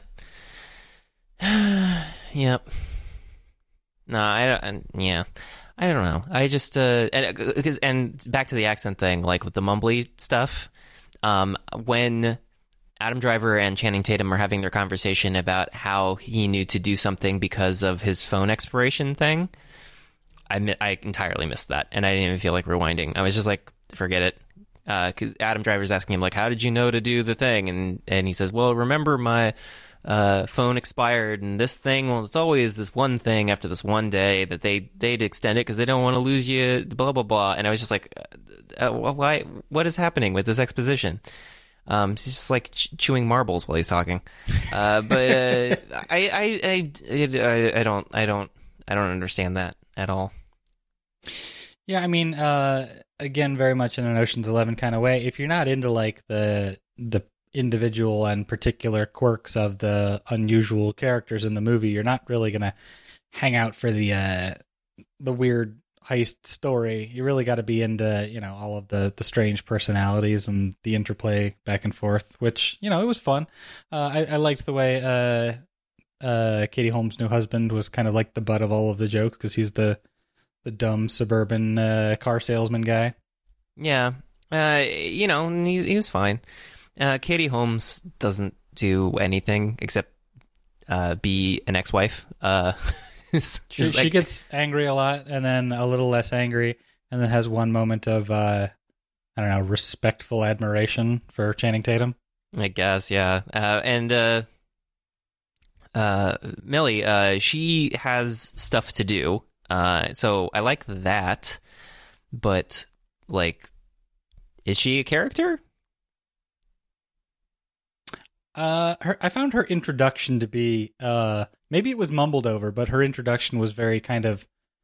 [SPEAKER 2] yep. No, I don't. and- Yeah, I don't know. I just uh, and because and back to the accent thing, like with the mumbly stuff. Um, when Adam Driver and Channing Tatum are having their conversation about how he knew to do something because of his phone expiration thing, I mi- I entirely missed that, and I didn't even feel like rewinding. I was just like, forget it, because Adam Driver's asking him like, how did you know to do the thing, and and he says, well, remember my uh, phone expired, and this thing, well, it's always this one thing after this one day that they they'd extend it because they don't want to lose you, blah blah blah. And I was just like, uh, why? What is happening with this exposition? Um, he's just like ch- chewing marbles while he's talking. Uh, but uh, I, I, I, I, I don't, I don't, I don't understand that at all.
[SPEAKER 1] Yeah, I mean, uh, again, very much in an Ocean's Eleven kind of way. If you're not into like the the individual and particular quirks of the unusual characters in the movie, you're not really gonna hang out for the uh, the weird heist story. You really got to be into, you know, all of the the strange personalities and the interplay back and forth. Which, you know, it was fun. Uh, I, I liked the way uh, uh, Katie Holmes' new husband was kind of like the butt of all of the jokes because he's the the dumb suburban uh, car salesman guy.
[SPEAKER 2] Yeah, uh, you know, he, he was fine. Uh, Katie Holmes doesn't do anything except uh, be an ex-wife. Uh,
[SPEAKER 1] she, like, she gets angry a lot, and then a little less angry, and then has one moment of uh, I don't know, respectful admiration for Channing Tatum.
[SPEAKER 2] I guess, yeah. Uh, and uh, uh, Millie, uh, she has stuff to do. Uh, so I like that, but like, is she a character?
[SPEAKER 1] Uh, her, I found her introduction to be, uh, maybe it was mumbled over, but her introduction was very kind of,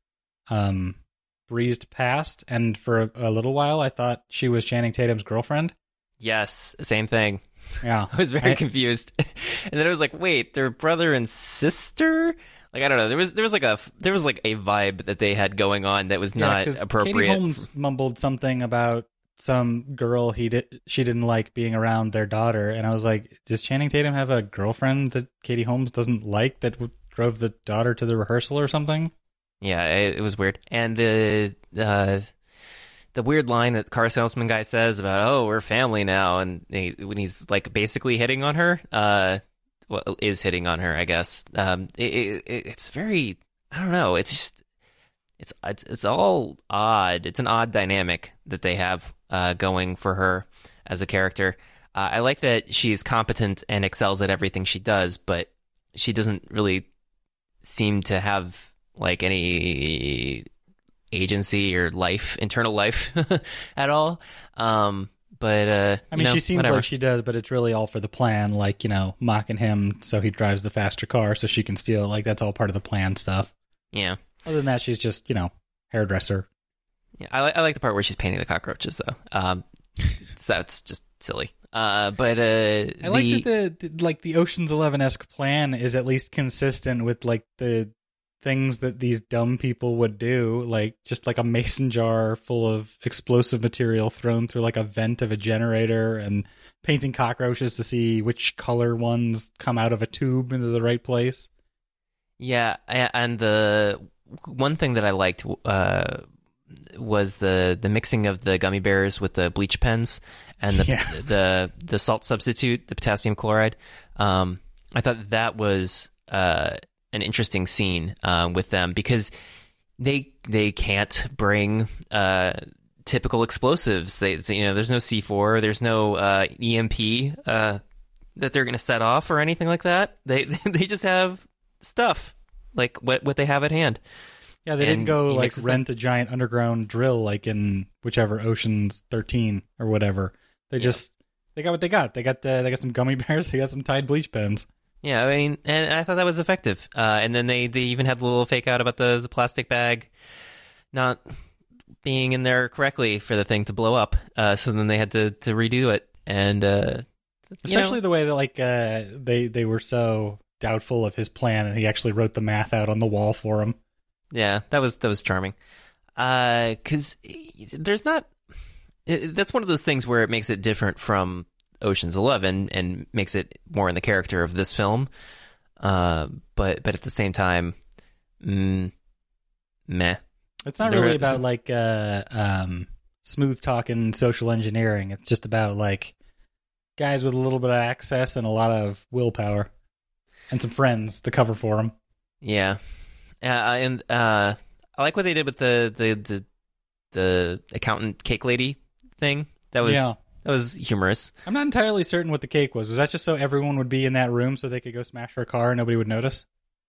[SPEAKER 1] um, breezed past. And for a, a little while, I thought she was Channing Tatum's girlfriend.
[SPEAKER 2] Yes, same thing.
[SPEAKER 1] Yeah,
[SPEAKER 2] I was very
[SPEAKER 1] I,
[SPEAKER 2] confused, and then I was like, "Wait, they're brother and sister." Like, I don't know. There was there was like a there was like a vibe that they had going on that was not
[SPEAKER 1] yeah, 'cause
[SPEAKER 2] appropriate.
[SPEAKER 1] Katie Holmes mumbled something about some girl he did she didn't like being around their daughter, and I was like, does Channing Tatum have a girlfriend that Katie Holmes doesn't like that w- drove the daughter to the rehearsal or something?
[SPEAKER 2] Yeah, it, it was weird. And the uh, the weird line that car salesman guy says about, "Oh, we're family now," and he, when he's like basically hitting on her. Uh, Well, is hitting on her, I guess. Um, it, it, it's very, I don't know. It's just, it's, it's, it's all odd. It's an odd dynamic that they have uh, going for her as a character. Uh, I like that she's competent and excels at everything she does, but she doesn't really seem to have like any agency or life, internal life at all. Um, But, uh,
[SPEAKER 1] I mean,
[SPEAKER 2] you know,
[SPEAKER 1] she seems
[SPEAKER 2] whatever.
[SPEAKER 1] like she does, but it's really all for the plan, like, you know, mocking him so he drives the faster car so she can steal it. Like, that's all part of the plan stuff.
[SPEAKER 2] Yeah.
[SPEAKER 1] Other than that, she's just, you know, hairdresser.
[SPEAKER 2] Yeah, I, li- I like the part where she's painting the cockroaches, though. Um, so that's just silly. Uh, but, uh,
[SPEAKER 1] I like that the, the, like, the Ocean's Eleven-esque plan is at least consistent with, like, the things that these dumb people would do, like just like a mason jar full of explosive material thrown through like a vent of a generator and painting cockroaches to see which color ones come out of a tube into the right place.
[SPEAKER 2] Yeah, and the one thing that I liked uh, was the, the mixing of the gummy bears with the bleach pens and the
[SPEAKER 1] Yeah.
[SPEAKER 2] the the salt substitute, the potassium chloride. Um, I thought that was uh, an interesting scene uh, with them because they they can't bring uh, typical explosives. They you know there's no C four, there's no uh, E M P uh, that they're going to set off or anything like that. They they just have stuff like what what they have at hand.
[SPEAKER 1] Yeah, they
[SPEAKER 2] And
[SPEAKER 1] didn't go
[SPEAKER 2] he
[SPEAKER 1] like
[SPEAKER 2] mixes
[SPEAKER 1] rent a giant underground drill like in whichever Ocean's thirteen or whatever. They just they got what they got. They got uh, they got some gummy bears. They got some Tide bleach pens.
[SPEAKER 2] Yeah, I mean, and I thought that was effective. Uh, and then they, they even had the little fake out about the, the plastic bag not being in there correctly for the thing to blow up. Uh, so then they had to, to redo it. And uh,
[SPEAKER 1] especially
[SPEAKER 2] know,
[SPEAKER 1] the way that like uh, they they were so doubtful of his plan, and he actually wrote the math out on the wall for him.
[SPEAKER 2] Yeah, that was that was charming. Because uh, there's not. It, that's one of those things where it makes it different from Ocean's Eleven and makes it more in the character of this film, uh, but but at the same time, mm, meh.
[SPEAKER 1] It's not
[SPEAKER 2] There
[SPEAKER 1] really
[SPEAKER 2] were-
[SPEAKER 1] about like uh, um, smooth talking social engineering. It's just about like guys with a little bit of access and a lot of willpower and some friends to cover for them.
[SPEAKER 2] Yeah, uh, and uh, I like what they did with the the the, the accountant cake lady thing. That was
[SPEAKER 1] Yeah.
[SPEAKER 2] that was humorous.
[SPEAKER 1] I'm not entirely certain what the cake was. Was that just so everyone would be in that room so they could go smash her car and nobody would notice?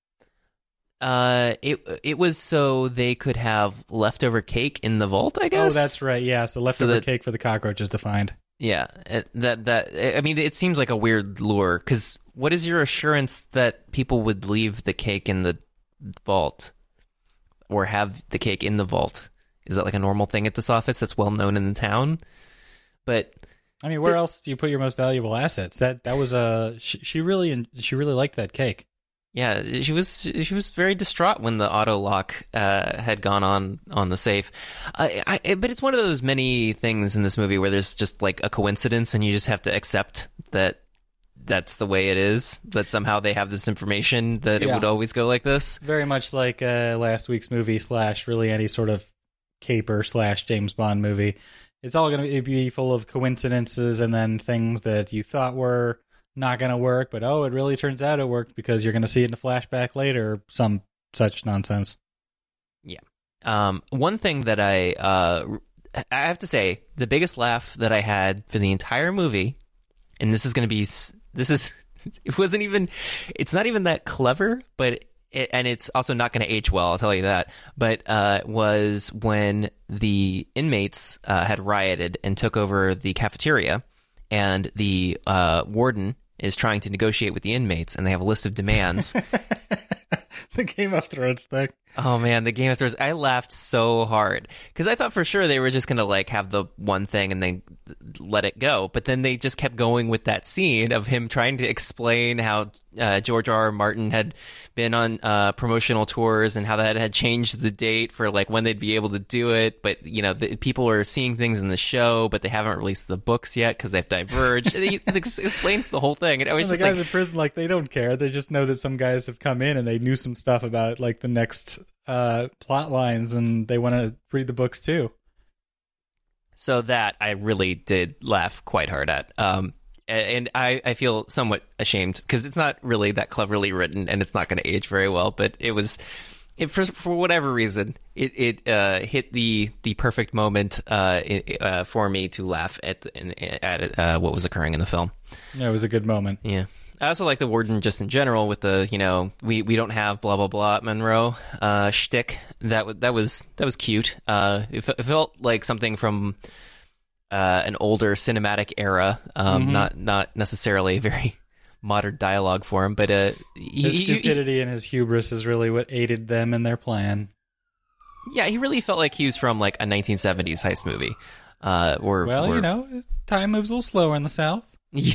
[SPEAKER 2] Uh, it it was so they could have leftover cake in the vault, I
[SPEAKER 1] Oh,
[SPEAKER 2] guess.
[SPEAKER 1] that's right. Yeah, so leftover
[SPEAKER 2] that-
[SPEAKER 1] cake for the cockroaches to find.
[SPEAKER 2] Yeah, it- that that I mean, it seems like a weird lure because what is your assurance that people would leave the cake in the vault or have the cake in the vault? is that like a normal thing at this office that's well known in the town? But
[SPEAKER 1] I mean, where
[SPEAKER 2] the,
[SPEAKER 1] else do you put your most valuable assets? That that was a she, she really she really liked that cake.
[SPEAKER 2] Yeah, she was she was very distraught when the auto lock uh, had gone on on the safe. I, I, but it's one of those many things in this movie where there's just like a coincidence, and you just have to accept that that's the way it is. That somehow they have this information that it
[SPEAKER 1] Yeah.
[SPEAKER 2] would always go like this.
[SPEAKER 1] Very much like uh, last week's movie slash really any sort of caper slash James Bond movie. It's all going to be full of coincidences and then things that you thought were not going to work, but oh, it really turns out it worked because you're going to see it in a flashback later, or some such nonsense.
[SPEAKER 2] Yeah. Um, one thing that I uh, I have to say, the biggest laugh that I had for the entire movie, and this is going to be this is it wasn't even it's not even that clever, but it, and it's also not going to age well, I'll tell you that. But uh, was when the inmates uh, had rioted and took over the cafeteria, and the uh, warden is trying to negotiate with the inmates, and they have a list of demands.
[SPEAKER 1] The Game of Thrones thing.
[SPEAKER 2] Oh man, the Game of Thrones. I laughed so hard because I thought for sure they were just going to like have the one thing and then let it go. But then they just kept going with that scene of him trying to explain how uh, George R. R. Martin had been on uh, promotional tours and how that had changed the date for like when they'd be able to do it. But, you know, the, people are seeing things in the show, but they haven't released the books yet because they've diverged. And he ex- explains the whole thing. And I was
[SPEAKER 1] And the
[SPEAKER 2] just
[SPEAKER 1] guys
[SPEAKER 2] like,
[SPEAKER 1] in prison, like, they don't care. They just know that some guys have come in and they knew some stuff about, like, the next uh, plot lines, and they want to read the books, too.
[SPEAKER 2] So that I really did laugh quite hard at. Um, and I, I feel somewhat ashamed because it's not really that cleverly written and it's not going to age very well, but it was, it, for, for whatever reason, it, it uh, hit the, the perfect moment uh, it, uh, for me to laugh at, at uh, what was occurring in the film.
[SPEAKER 1] Yeah, it was a good moment.
[SPEAKER 2] Yeah. I also like the warden just in general with the, you know, we, we don't have blah, blah, blah at Monroe uh, shtick. That, w- that was that was cute. Uh, it, f- it felt like something from uh, an older cinematic era, um,
[SPEAKER 1] Mm-hmm.
[SPEAKER 2] not not necessarily a very modern dialogue for him. But uh, he,
[SPEAKER 1] His
[SPEAKER 2] he- he-
[SPEAKER 1] stupidity and his hubris is really what aided them in their plan.
[SPEAKER 2] yeah, he really felt like he was from like a nineteen seventies heist movie. Uh, or,
[SPEAKER 1] Well,
[SPEAKER 2] or,
[SPEAKER 1] you know, time moves a little slower in the South.
[SPEAKER 2] Yeah.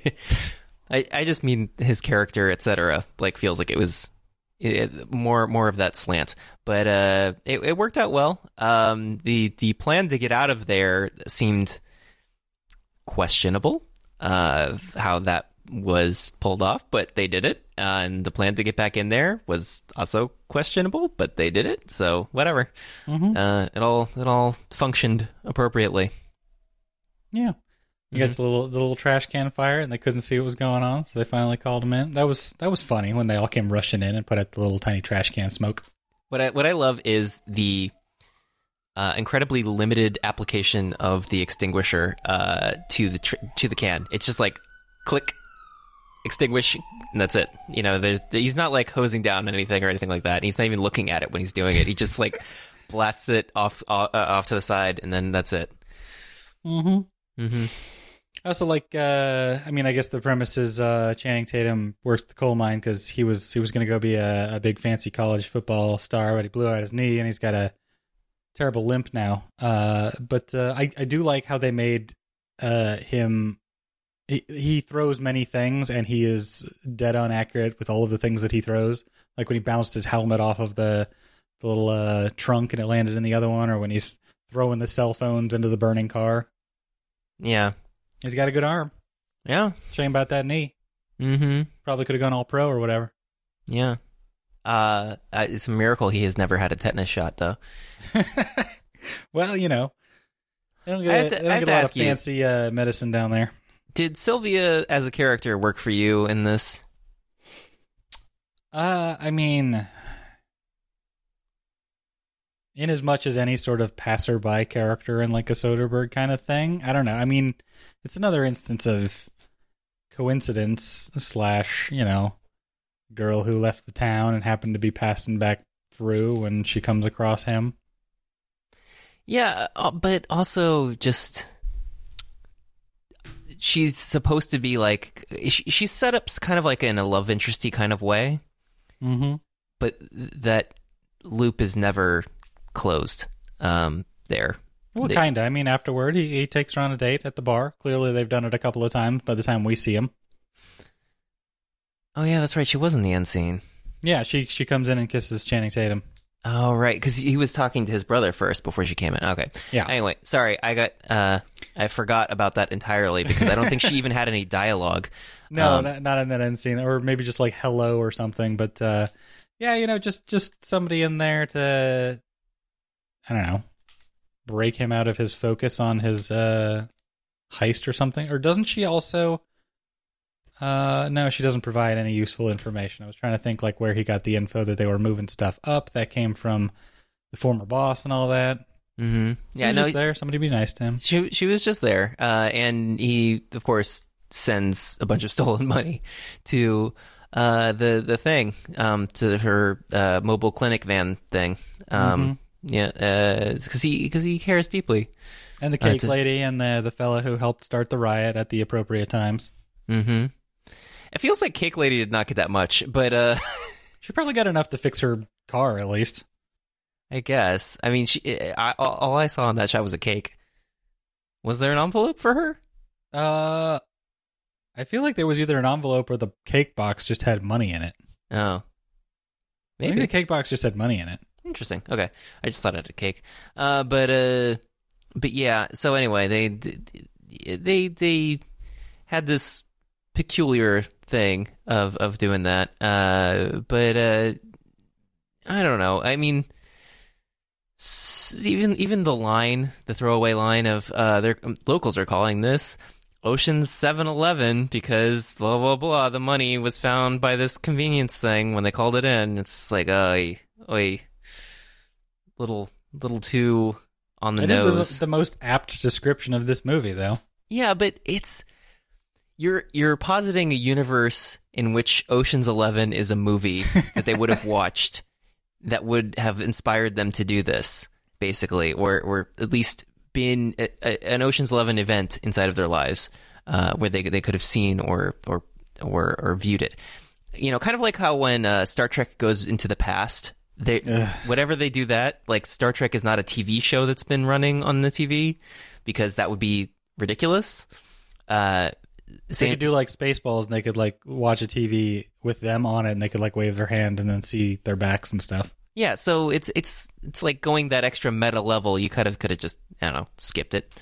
[SPEAKER 2] I, I just mean his character, et cetera. Like feels like it was it, more more of that slant, but uh, it, it worked out well. Um, the the plan to get out of there seemed questionable. Uh, how that was pulled off, but they did it. Uh, and the plan to get back in there was also questionable, but they did it. So whatever.
[SPEAKER 1] Mm-hmm.
[SPEAKER 2] Uh, it all it all functioned appropriately.
[SPEAKER 1] Yeah. You got the little the little trash can fire, and they couldn't see what was going on, so they finally called him in. That was that was funny when they all came rushing in and put out the little tiny trash can smoke.
[SPEAKER 2] What I what I love is the uh, incredibly limited application of the extinguisher uh, to the tr- to the can. It's just like click, extinguish, and that's it. You know, there's he's not like hosing down anything or anything like that. He's not even looking at it when he's doing it. He just like blasts it off uh, off to the side, and then that's it.
[SPEAKER 1] Mm-hmm.
[SPEAKER 2] Mm-hmm.
[SPEAKER 1] I also like. Uh, I mean, I guess the premise is uh, Channing Tatum works the coal mine because he was he was going to go be a, a big fancy college football star, but he blew out his knee and he's got a terrible limp now. Uh, but uh, I I do like how they made uh, him. He, he throws many things and he is dead on accurate with all of the things that he throws. Like when he bounced his helmet off of the, the little uh, trunk and it landed in the other one, or when he's throwing the cell phones into the burning car.
[SPEAKER 2] Yeah.
[SPEAKER 1] He's got a good arm.
[SPEAKER 2] Yeah.
[SPEAKER 1] Shame about that knee.
[SPEAKER 2] Mm-hmm.
[SPEAKER 1] Probably could have gone all pro or whatever.
[SPEAKER 2] Yeah. Uh, uh, it's a miracle he has never had a tetanus shot, though.
[SPEAKER 1] Well, you know, they don't get,
[SPEAKER 2] I have to-
[SPEAKER 1] they don't
[SPEAKER 2] I have
[SPEAKER 1] get
[SPEAKER 2] to
[SPEAKER 1] a lot
[SPEAKER 2] ask
[SPEAKER 1] of
[SPEAKER 2] you-
[SPEAKER 1] fancy uh, medicine down there.
[SPEAKER 2] Did Sylvia as a character work for you in this?
[SPEAKER 1] Uh, I mean, in as much as any sort of passerby character in like a Soderbergh kind of thing, I don't know. I mean, it's another instance of coincidence slash, you know, girl who left the town and happened to be passing back through when she comes across him.
[SPEAKER 2] Yeah, uh, but also just she's supposed to be like she, she's set up kind of like in a love interesty kind of way,
[SPEAKER 1] Mm-hmm.
[SPEAKER 2] but that loop is never closed. um, there.
[SPEAKER 1] Well,
[SPEAKER 2] They-
[SPEAKER 1] kind of. I mean, afterward, he, he takes her on a date at the bar. Clearly, they've done it a couple of times by the time we see him.
[SPEAKER 2] Oh, yeah, that's right. She was in the end scene.
[SPEAKER 1] Yeah, she she comes in and kisses Channing Tatum.
[SPEAKER 2] Oh, right, because he was talking to his brother first before she came in. Okay.
[SPEAKER 1] Yeah.
[SPEAKER 2] Anyway, sorry, I got uh, I forgot about that entirely because I don't think she even had any dialogue.
[SPEAKER 1] No,
[SPEAKER 2] Um,
[SPEAKER 1] not, not in that end scene, or maybe just like hello or something. But uh, yeah, you know, just just somebody in there to, I don't know, break him out of his focus on his uh, heist or something. Or doesn't she also? Uh, no, she doesn't provide any useful information. I was trying to think like where he got the info that they were moving stuff up. That came from the former boss and all that.
[SPEAKER 2] Mm-hmm.
[SPEAKER 1] He
[SPEAKER 2] Yeah,
[SPEAKER 1] was
[SPEAKER 2] no,
[SPEAKER 1] just there. Somebody be nice to him.
[SPEAKER 2] she she was just there, uh, and he, of course, sends a bunch of stolen money to uh, the the thing, um, to her uh, mobile clinic van thing. Um, Yeah, because he because he cares deeply.
[SPEAKER 1] And the
[SPEAKER 2] Uh,
[SPEAKER 1] cake
[SPEAKER 2] to-
[SPEAKER 1] lady and the the fella who helped start the riot at the appropriate times.
[SPEAKER 2] Mm-hmm. It feels like Cake Lady did not get that much, but uh,
[SPEAKER 1] She probably got enough to fix her car, at least.
[SPEAKER 2] I guess. I mean, she. I, all I saw in that shot was a cake. Was there an envelope for her?
[SPEAKER 1] Uh, I feel like there was either an envelope or the cake box just had money in it.
[SPEAKER 2] Oh,
[SPEAKER 1] I
[SPEAKER 2] maybe.
[SPEAKER 1] think the cake box just had money in it.
[SPEAKER 2] Interesting. Okay, I just thought it had a cake. Uh, but uh, but yeah. So anyway, they they they had this peculiar thing of of doing that. Uh, but uh, I don't know. I mean, s- even even the line, the throwaway line of uh, their locals are calling this Ocean's seven eleven because blah blah blah. The money was found by this convenience thing when they called it in. It's like, oi, oi, little little too on the
[SPEAKER 1] It is
[SPEAKER 2] nose.
[SPEAKER 1] the, the most apt description of this movie, though.
[SPEAKER 2] Yeah, but it's you're you're positing a universe in which Ocean's Eleven is a movie that they would have watched that would have inspired them to do this, basically, or or at least been a, a, an Ocean's Eleven event inside of their lives uh, where they they could have seen or or or or viewed it. You know, kind of like how when uh, Star Trek goes into the past. They,
[SPEAKER 1] Ugh.
[SPEAKER 2] whatever they do that, like Star Trek is not a T V show that's been running on the T V because that would be ridiculous. Uh,
[SPEAKER 1] They
[SPEAKER 2] same,
[SPEAKER 1] could do like Spaceballs, and they could like watch a T V with them on it, and they could like wave their hand and then see their backs and stuff.
[SPEAKER 2] yeah, so it's it's it's like going that extra meta level. You could have could have just I don't know skipped it.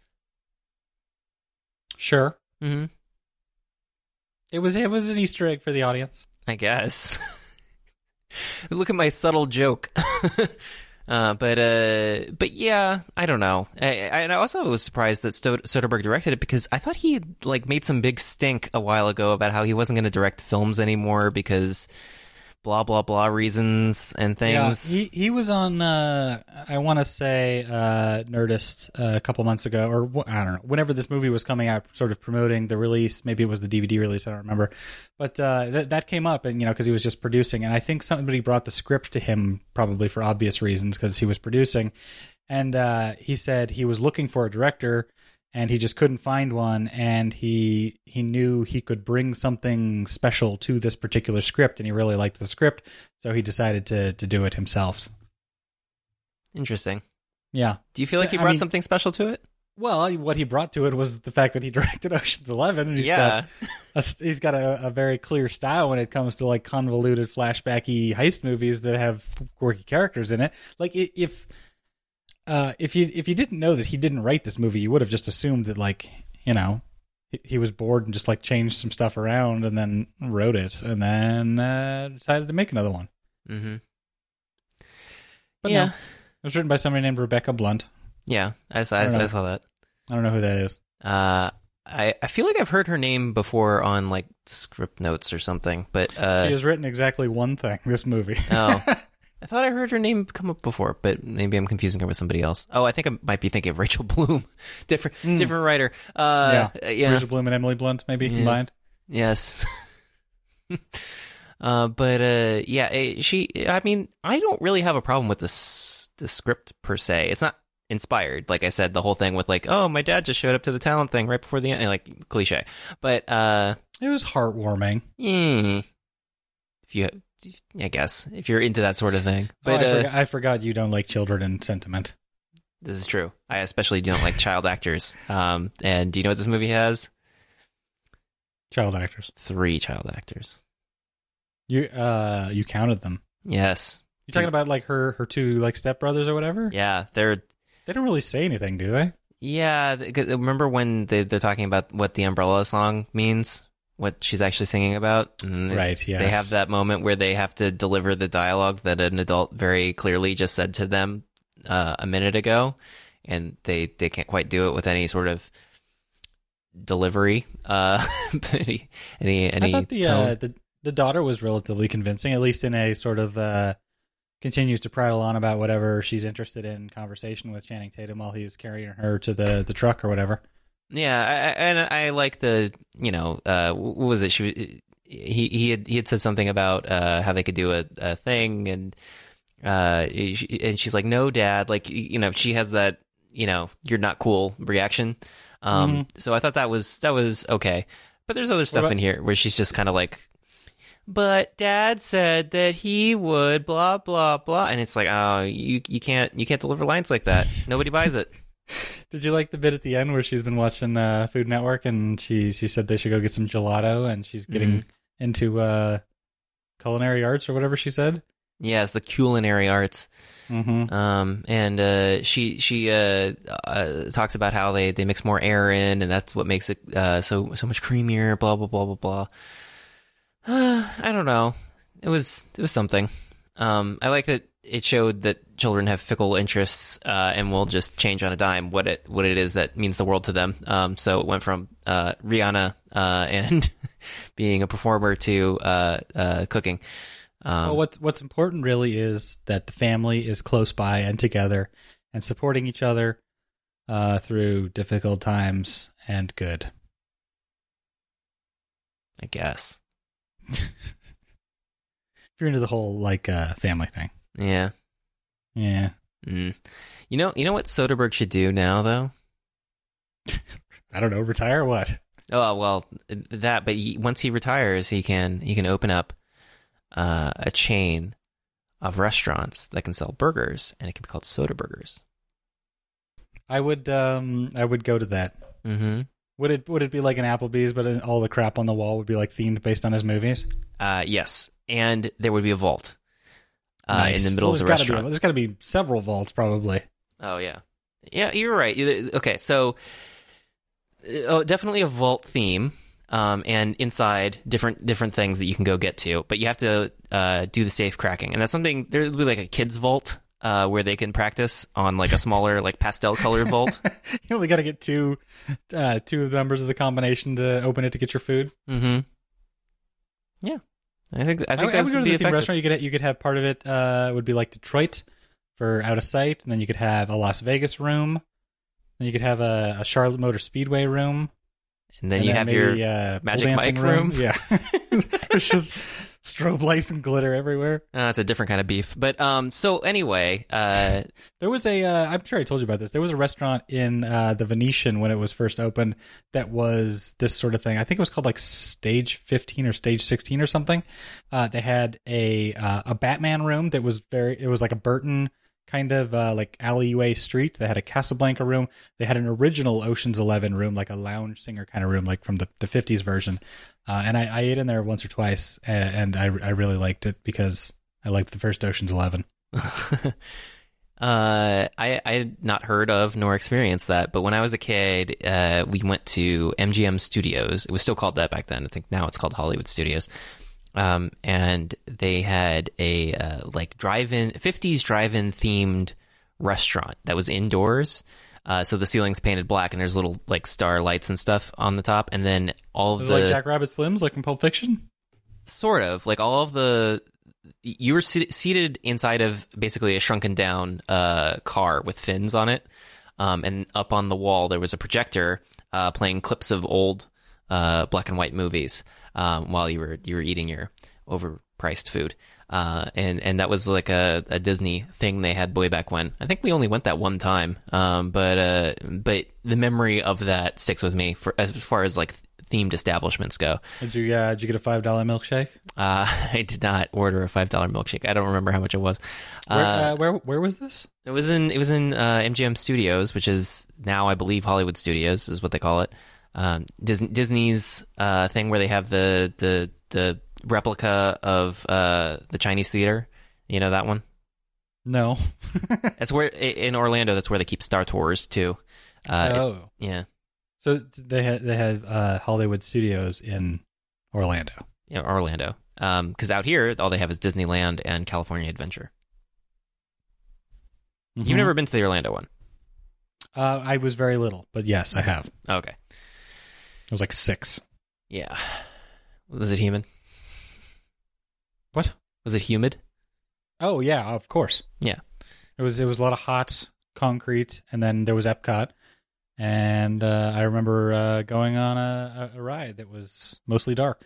[SPEAKER 1] Sure,
[SPEAKER 2] Mm-hmm.
[SPEAKER 1] it was it was an Easter egg for the audience.
[SPEAKER 2] I guess. Look at my subtle joke. uh, but uh, but yeah, I don't know. I, I and I also was surprised that Sto- Soderbergh directed it because I thought he had like made some big stink a while ago about how he wasn't going to direct films anymore because blah blah blah reasons and things.
[SPEAKER 1] Yeah, he he was on. Uh, I want to say uh, Nerdist uh, a couple months ago, or wh- I don't know, whenever this movie was coming out, sort of promoting the release. Maybe it was the D V D release. I don't remember, but uh, th- that came up, and you know, because he was just producing, and I think somebody brought the script to him, probably for obvious reasons, because he was producing, and uh, he said he was looking for a director. And he just couldn't find one, and he he knew he could bring something special to this particular script, and he really liked the script, so he decided to to do it himself.
[SPEAKER 2] Interesting.
[SPEAKER 1] Yeah.
[SPEAKER 2] Do you feel like he
[SPEAKER 1] I
[SPEAKER 2] brought
[SPEAKER 1] mean-
[SPEAKER 2] something special to it?
[SPEAKER 1] Well, what he brought to it was the fact that he directed Ocean's Eleven, and he's
[SPEAKER 2] Yeah.
[SPEAKER 1] got a, he's got a, a very clear style when it comes to like convoluted flashbacky heist movies that have quirky characters in it. Like i- if. Uh, if you if you didn't know that he didn't write this movie, you would have just assumed that, like, you know, he, he was bored and just like changed some stuff around and then wrote it and then uh, decided to make another one.
[SPEAKER 2] Mm-hmm.
[SPEAKER 1] But
[SPEAKER 2] yeah.
[SPEAKER 1] no, it was written by somebody named Rebecca Blunt.
[SPEAKER 2] Yeah. I saw, I,
[SPEAKER 1] I don't
[SPEAKER 2] saw- I
[SPEAKER 1] know.
[SPEAKER 2] saw that.
[SPEAKER 1] I don't know who that is.
[SPEAKER 2] Uh, I, I feel like I've heard her name before on like script notes or something, but uh,
[SPEAKER 1] She has written exactly one thing. This movie.
[SPEAKER 2] oh, I thought I heard her name come up before, but maybe I'm confusing her with somebody else. Oh, I think I might be thinking of Rachel Bloom, different different writer. Uh,
[SPEAKER 1] yeah,
[SPEAKER 2] yeah,
[SPEAKER 1] Rachel Bloom and Emily Blunt maybe
[SPEAKER 2] Yeah.
[SPEAKER 1] combined.
[SPEAKER 2] yes. uh, but uh, yeah, eh, she. I mean, I don't really have a problem with this the script per se. It's not inspired, like I said. The whole thing with like, oh, my dad just showed up to the talent thing right before the end, like cliche. But uh,
[SPEAKER 1] It was heartwarming.
[SPEAKER 2] eh, if you, I guess, if you're into that sort of thing.
[SPEAKER 1] But
[SPEAKER 2] But
[SPEAKER 1] I,
[SPEAKER 2] uh,
[SPEAKER 1] forgot, I forgot you don't like children and sentiment.
[SPEAKER 2] This is true. I especially don't like child actors. Um, and do you know what this movie has?
[SPEAKER 1] Child actors.
[SPEAKER 2] Three child actors.
[SPEAKER 1] You uh you counted them.
[SPEAKER 2] Yes.
[SPEAKER 1] You talking about like her her two like stepbrothers or whatever?
[SPEAKER 2] Yeah, they're
[SPEAKER 1] They don't really say anything, do they?
[SPEAKER 2] yeah. th- 'cause Remember when they, they're talking about what the Umbrella song means? What she's actually singing about? And they-
[SPEAKER 1] Right, yes.
[SPEAKER 2] They have that moment where they have to deliver the dialogue that an adult very clearly just said to them uh, a minute ago, and they they can't quite do it with any sort of delivery. Uh, any any any
[SPEAKER 1] I thought the
[SPEAKER 2] tone.
[SPEAKER 1] uh, the the daughter was relatively convincing, at least in a sort of uh, continues to prattle on about whatever she's interested in conversation with Channing Tatum while he's carrying her to the, the truck or whatever.
[SPEAKER 2] Yeah, I, I- and I like the you know uh, what was it? She was- he he had he had said something about uh, how they could do a, a thing, and uh, she, and she's like, "No, Dad." Like you know, she has that you know, you're not cool reaction. Um, So I thought that was that was okay. But there's other stuff
[SPEAKER 1] about-
[SPEAKER 2] in here where she's just kind of like, "But Dad said that he would blah blah blah," and it's like, oh, you you can't you can't deliver lines like that. Nobody buys it.
[SPEAKER 1] Did you like the bit at the end where she's been watching uh, Food Network and she she said they should go get some gelato and she's getting into uh, culinary arts or whatever she said?
[SPEAKER 2] Yeah, it's the culinary arts.
[SPEAKER 1] Mm-hmm.
[SPEAKER 2] Um, and uh, she she uh, uh, talks about how they, they mix more air in, and that's what makes it uh, so so much creamier. Blah blah blah blah blah. Uh, I don't know. It was it was something. Um, I like that it showed that children have fickle interests uh, and will just change on a dime what it what it is that means the world to them. Um, so it went from uh, Rihanna uh, and being a performer to uh, uh, cooking. Um,
[SPEAKER 1] Well, what's what's important really is that the family is close by and together and supporting each other uh, through difficult times and good.
[SPEAKER 2] I guess.
[SPEAKER 1] If you're into the whole like uh, family thing,
[SPEAKER 2] Yeah.
[SPEAKER 1] yeah.
[SPEAKER 2] Mm. You know, you know what Soderbergh should do now, though.
[SPEAKER 1] I don't know, retire or what?
[SPEAKER 2] Oh well, that. But he, once he retires, he can he can open up uh, a chain of restaurants that can sell burgers, and it can be called Soderburgers.
[SPEAKER 1] I would um I would go to that.
[SPEAKER 2] Mm-hmm.
[SPEAKER 1] Would it would it be like an Applebee's, but all the crap on the wall would be like themed based on his movies?
[SPEAKER 2] Uh, yes, and there would be a vault uh,
[SPEAKER 1] Nice.
[SPEAKER 2] in the middle
[SPEAKER 1] Well,
[SPEAKER 2] of the
[SPEAKER 1] there's gotta
[SPEAKER 2] restaurant.
[SPEAKER 1] Be, there's got to be several vaults, probably.
[SPEAKER 2] Oh yeah, yeah, you're right. You- Okay, so uh, definitely a vault theme, um, and inside different different things that you can go get to, but you have to uh, do the safe cracking, and that's something. There'll be like a kids vault uh, where they can practice on like a smaller, like pastel colored vault.
[SPEAKER 1] You only got to get two uh, two numbers of the combination to open it to get your food.
[SPEAKER 2] Mm-hmm. Yeah, I think I
[SPEAKER 1] I,
[SPEAKER 2] think
[SPEAKER 1] I
[SPEAKER 2] that
[SPEAKER 1] would go
[SPEAKER 2] would
[SPEAKER 1] to
[SPEAKER 2] be
[SPEAKER 1] the themed
[SPEAKER 2] effective.
[SPEAKER 1] restaurant. You could you could have part of it uh, would be like Detroit for out of sight, and then you could have a Las Vegas room. Then you could have a, a Charlotte Motor Speedway room.
[SPEAKER 2] And then
[SPEAKER 1] and
[SPEAKER 2] you have
[SPEAKER 1] maybe,
[SPEAKER 2] your
[SPEAKER 1] uh, pole
[SPEAKER 2] Magic
[SPEAKER 1] dancing
[SPEAKER 2] Mike room.
[SPEAKER 1] Yeah, there's just strobe lights and glitter everywhere.
[SPEAKER 2] Uh, it's a different kind of beef, but um. So anyway, uh,
[SPEAKER 1] There was a, uh, I'm sure I told you about this. There was a restaurant in uh, the Venetian when it was first opened that was this sort of thing. I think it was called like Stage fifteen or Stage sixteen or something. Uh, they had a uh, a Batman room that was very, it was like a Burton kind of uh, like alleyway street. They had a Casablanca room. They had an original Ocean's Eleven room, like a lounge singer kind of room, like from the, the fifties version. Uh, and I, I ate in there once or twice, and, and I, I really liked it because I liked the first Ocean's Eleven.
[SPEAKER 2] uh, I I had not heard of nor experienced that, but when I was a kid, uh, we went to M G M Studios. It was still called that back then. I think now it's called Hollywood Studios. Um, and they had a uh, like drive-in fifties drive-in themed restaurant that was indoors. Uh, so the ceiling's painted black, and there's little like star lights and stuff on the top, and then all of
[SPEAKER 1] Was
[SPEAKER 2] the
[SPEAKER 1] it like Jack Rabbit Slims, like from Pulp Fiction?
[SPEAKER 2] sort of like all of the you were se- seated inside of basically a shrunken down uh, car with fins on it, um, and up on the wall there was a projector uh, playing clips of old uh, black and white movies um, while you were you were eating your overpriced food. Uh, and, and that was like a, a Disney thing they had way back when. I think we only went that one time. Um, but, uh, but the memory of that sticks with me for, as far as like themed establishments go.
[SPEAKER 1] Did you uh, did you get a five dollar milkshake?
[SPEAKER 2] Uh, I did not order a five dollar milkshake. I don't remember how much it was.
[SPEAKER 1] Where,
[SPEAKER 2] Uh,
[SPEAKER 1] uh, where where was this?
[SPEAKER 2] it was in it was in uh, M G M Studios, which is now I believe Hollywood Studios is what they call it. Um, Disney, Disney's uh, thing where they have the the the replica of uh, the Chinese theater. You know that one?
[SPEAKER 1] No.
[SPEAKER 2] That's where in Orlando. That's where they keep Star Tours too. Uh, it-
[SPEAKER 1] oh.
[SPEAKER 2] yeah,
[SPEAKER 1] So they had they had uh, Hollywood Studios in Orlando.
[SPEAKER 2] yeah, Orlando. Because out here, all they have is Disneyland and California Adventure.
[SPEAKER 1] Mhm.
[SPEAKER 2] You've never been to the Orlando one?
[SPEAKER 1] Uh, I was very little, but yes, I have.
[SPEAKER 2] Okay.
[SPEAKER 1] I was like six.
[SPEAKER 2] Yeah. Was it humid?
[SPEAKER 1] What?
[SPEAKER 2] Was it humid?
[SPEAKER 1] Oh yeah, of course.
[SPEAKER 2] Yeah.
[SPEAKER 1] It was it was a lot of hot concrete, and then there was Epcot, and uh, I remember uh, going on a, a ride that was mostly dark.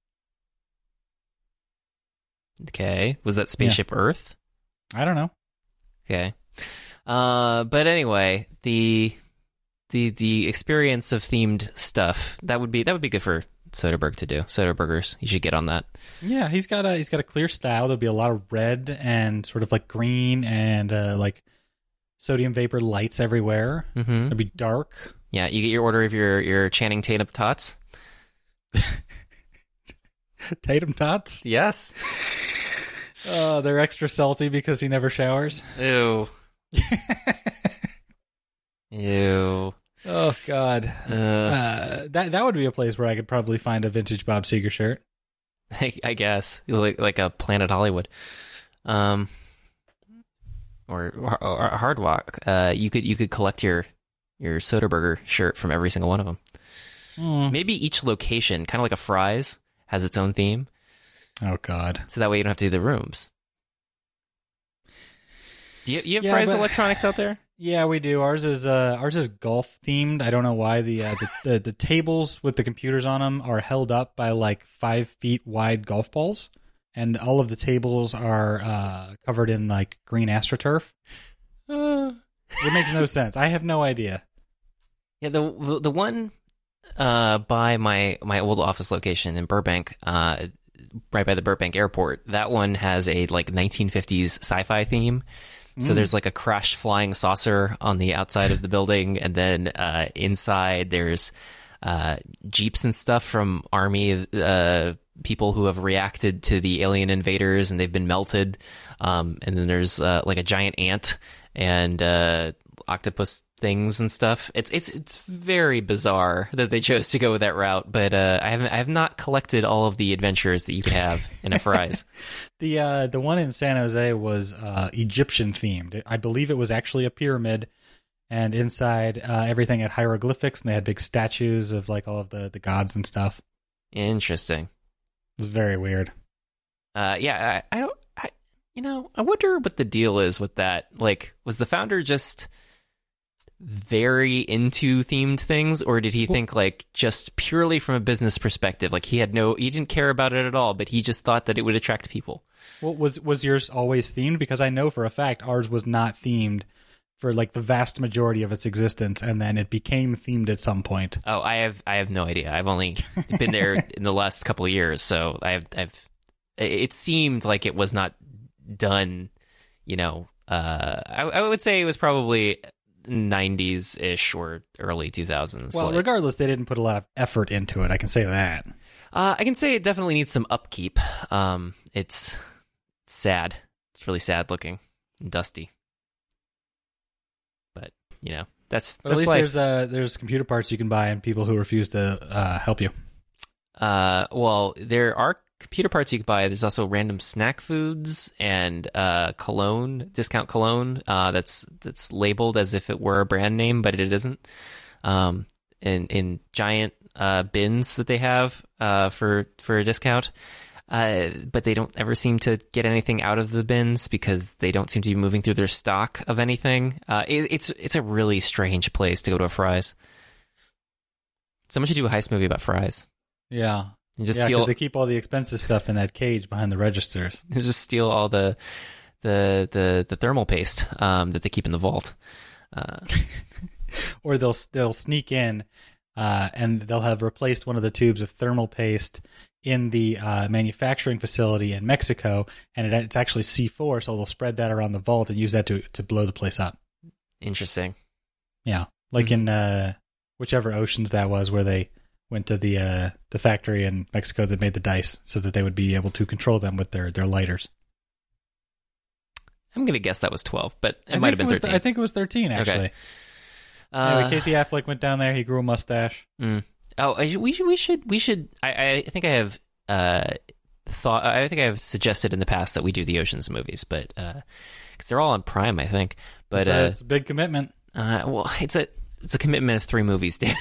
[SPEAKER 2] Okay. Was that Spaceship Earth?
[SPEAKER 1] I don't know.
[SPEAKER 2] Okay. Uh, but anyway, the the the experience of themed stuff that would be that would be good for Soderbergh to do. Soderberghers, you should get on that.
[SPEAKER 1] Yeah, he's got a he's got a clear style. There'll be a lot of red and sort of like green and uh, like sodium vapor lights everywhere.
[SPEAKER 2] Mm-hmm.
[SPEAKER 1] It'll be dark.
[SPEAKER 2] Yeah, you get your order of your your Channing Tatum tots.
[SPEAKER 1] Tatum tots.
[SPEAKER 2] Yes.
[SPEAKER 1] Oh, they're extra salty because he never showers.
[SPEAKER 2] Ew. Ew.
[SPEAKER 1] Oh God.
[SPEAKER 2] Uh,
[SPEAKER 1] Uh, that that would be a place where I could probably find a vintage Bob Seger shirt.
[SPEAKER 2] I, I guess like like a Planet Hollywood, um, or, or, or a Hard Rock. Uh, you could you could collect your your Soderbergh shirt from every single one of them.
[SPEAKER 1] Mm.
[SPEAKER 2] Maybe each location, kind of like a Fry's, has its own theme,
[SPEAKER 1] Oh God.
[SPEAKER 2] so that way you don't have to do the rooms. Do you, you have
[SPEAKER 1] Yeah,
[SPEAKER 2] Fry's
[SPEAKER 1] but-
[SPEAKER 2] electronics out there?
[SPEAKER 1] Yeah, we do. Ours is uh, ours is golf themed. I don't know why the, uh, the the the tables with the computers on them are held up by like five feet wide golf balls, and all of the tables are uh, covered in like green astroturf.
[SPEAKER 2] Uh,
[SPEAKER 1] It makes no sense. I have no idea.
[SPEAKER 2] Yeah, the the, the one uh, by my my old office location in Burbank, uh, right by the Burbank Airport. That one has a like nineteen fifties sci-fi theme. So
[SPEAKER 1] Mm.
[SPEAKER 2] there's like a crashed flying saucer on the outside of the building, and then uh, inside there's uh, jeeps and stuff from Army uh, people who have reacted to the alien invaders, and they've been melted. Um, and then there's uh, like a giant ant and uh, octopus things and stuff. It's it's it's very bizarre that they chose to go that route, but uh, I haven't I have not collected all of the adventures that you could have in a Fry's.
[SPEAKER 1] The uh, the one in San Jose was uh, Egyptian themed. I believe it was actually a pyramid, and inside uh, everything had hieroglyphics, and they had big statues of like all of the, the gods and stuff.
[SPEAKER 2] Interesting.
[SPEAKER 1] It was very weird.
[SPEAKER 2] Uh, yeah, I, I don't. I you know I wonder what the deal is with that. Like, was the founder just very into themed things, or did he think like just purely from a business perspective, like he had no he didn't care about it at all, but he just thought that it would attract people?
[SPEAKER 1] Well, was was yours always themed? Because I know for a fact ours was not themed for like the vast majority of its existence, and then it became themed at some point.
[SPEAKER 2] Oh, I have I have no idea. I've only been there in the last couple of years, so I've I've it seemed like it was not done, you know, uh I, I would say it was probably nineties-ish or early two thousands.
[SPEAKER 1] Well,
[SPEAKER 2] like,
[SPEAKER 1] regardless, they didn't put a lot of effort into it. I can say that.
[SPEAKER 2] uh, I can say it definitely needs some upkeep. Um, it's sad. It's really sad looking and dusty. But, you know, that's,
[SPEAKER 1] But at
[SPEAKER 2] that's
[SPEAKER 1] least
[SPEAKER 2] life.
[SPEAKER 1] there's uh, there's computer parts you can buy and people who refuse to uh, help you.
[SPEAKER 2] Uh, well, there are computer parts you can buy. There's also random snack foods and uh, cologne, discount cologne uh, that's that's labeled as if it were a brand name, but it isn't. Um, in in giant uh, bins that they have uh, for for a discount. Uh, but they don't ever seem to get anything out of the bins because they don't seem to be moving through their stock of anything. Uh, it, it's it's a really strange place to go to a Fry's. Someone should do a heist movie about Fry's.
[SPEAKER 1] Yeah.
[SPEAKER 2] And just
[SPEAKER 1] yeah,
[SPEAKER 2] steal
[SPEAKER 1] because they keep all the expensive stuff in that cage behind the registers.
[SPEAKER 2] just steal all the the the, the thermal paste um, that they keep in the vault. Uh,
[SPEAKER 1] Or they'll they'll sneak in uh, and they'll have replaced one of the tubes of thermal paste in the uh, manufacturing facility in Mexico, and it, it's actually C four, so they'll spread that around the vault and use that to to blow the place up.
[SPEAKER 2] Interesting.
[SPEAKER 1] Yeah, like mm-hmm. in uh, whichever oceans that was, where they went to the uh, the factory in Mexico that made the dice, so that they would be able to control them with their, their lighters.
[SPEAKER 2] I'm gonna guess that was twelve, but it might have been
[SPEAKER 1] it
[SPEAKER 2] thirteen.
[SPEAKER 1] Th- I think it was thirteen actually.
[SPEAKER 2] Okay.
[SPEAKER 1] Uh, anyway, Casey Affleck went down there. He grew a mustache.
[SPEAKER 2] Mm. Oh, we should, we should, we should. I, I think I have uh, thought. I think I have suggested in the past that we do the Ocean's movies, but because uh, they're all on Prime, I think. But
[SPEAKER 1] it's a,
[SPEAKER 2] uh,
[SPEAKER 1] it's a big commitment.
[SPEAKER 2] Uh, well, it's a it's a commitment of three movies, Dan.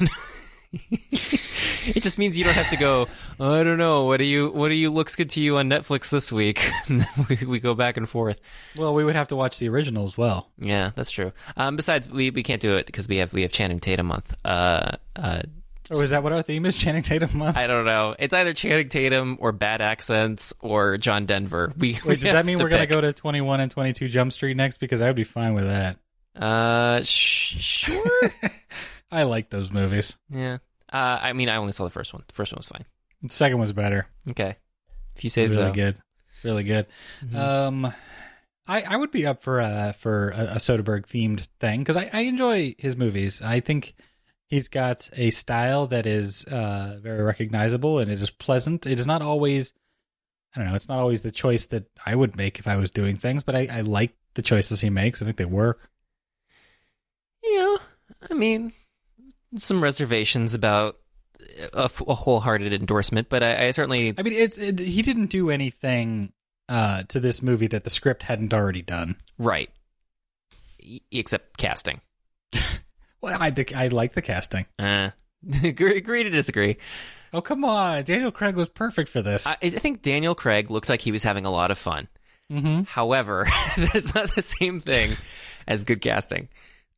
[SPEAKER 2] It just means you don't have to go, oh, I don't know, what do you what do you looks good to you on Netflix this week? we, we go back and forth.
[SPEAKER 1] Well, we would have to watch the original as well.
[SPEAKER 2] Yeah, that's true. Um, besides, we, we can't do it because we have we have Channing Tatum month. Uh, uh,
[SPEAKER 1] oh, is that what our theme is? Channing Tatum month?
[SPEAKER 2] I don't know. It's either Channing Tatum or bad accents or John Denver. We,
[SPEAKER 1] Wait,
[SPEAKER 2] we
[SPEAKER 1] does that mean we're
[SPEAKER 2] going
[SPEAKER 1] to go to twenty-one and twenty-two Jump Street next? Because I would be fine with that.
[SPEAKER 2] Uh, sh- sure.
[SPEAKER 1] I like those movies.
[SPEAKER 2] Yeah. Uh, I mean, I only saw the first one. The first one was fine.
[SPEAKER 1] The second was better.
[SPEAKER 2] Okay. If you say
[SPEAKER 1] really
[SPEAKER 2] so.
[SPEAKER 1] Really good. Really good. Mm-hmm. Um, I, I would be up for uh for a, a Soderbergh themed thing because I, I enjoy his movies. I think he's got a style that is uh very recognizable and it is pleasant. It is not always, I don't know, it's not always the choice that I would make if I was doing things, but I, I like the choices he makes. I think they work.
[SPEAKER 2] Yeah, I mean, some reservations about a, a wholehearted endorsement, but I, I certainly...
[SPEAKER 1] I mean, it's it, he didn't do anything uh, to this movie that the script hadn't already done.
[SPEAKER 2] Right. E- except casting.
[SPEAKER 1] Well, I, I like the casting.
[SPEAKER 2] Uh, agree, agree to disagree.
[SPEAKER 1] Oh, come on. Daniel Craig was perfect for this.
[SPEAKER 2] I, I think Daniel Craig looked like he was having a lot of fun.
[SPEAKER 1] Mm-hmm.
[SPEAKER 2] However, that's not the same thing as good casting.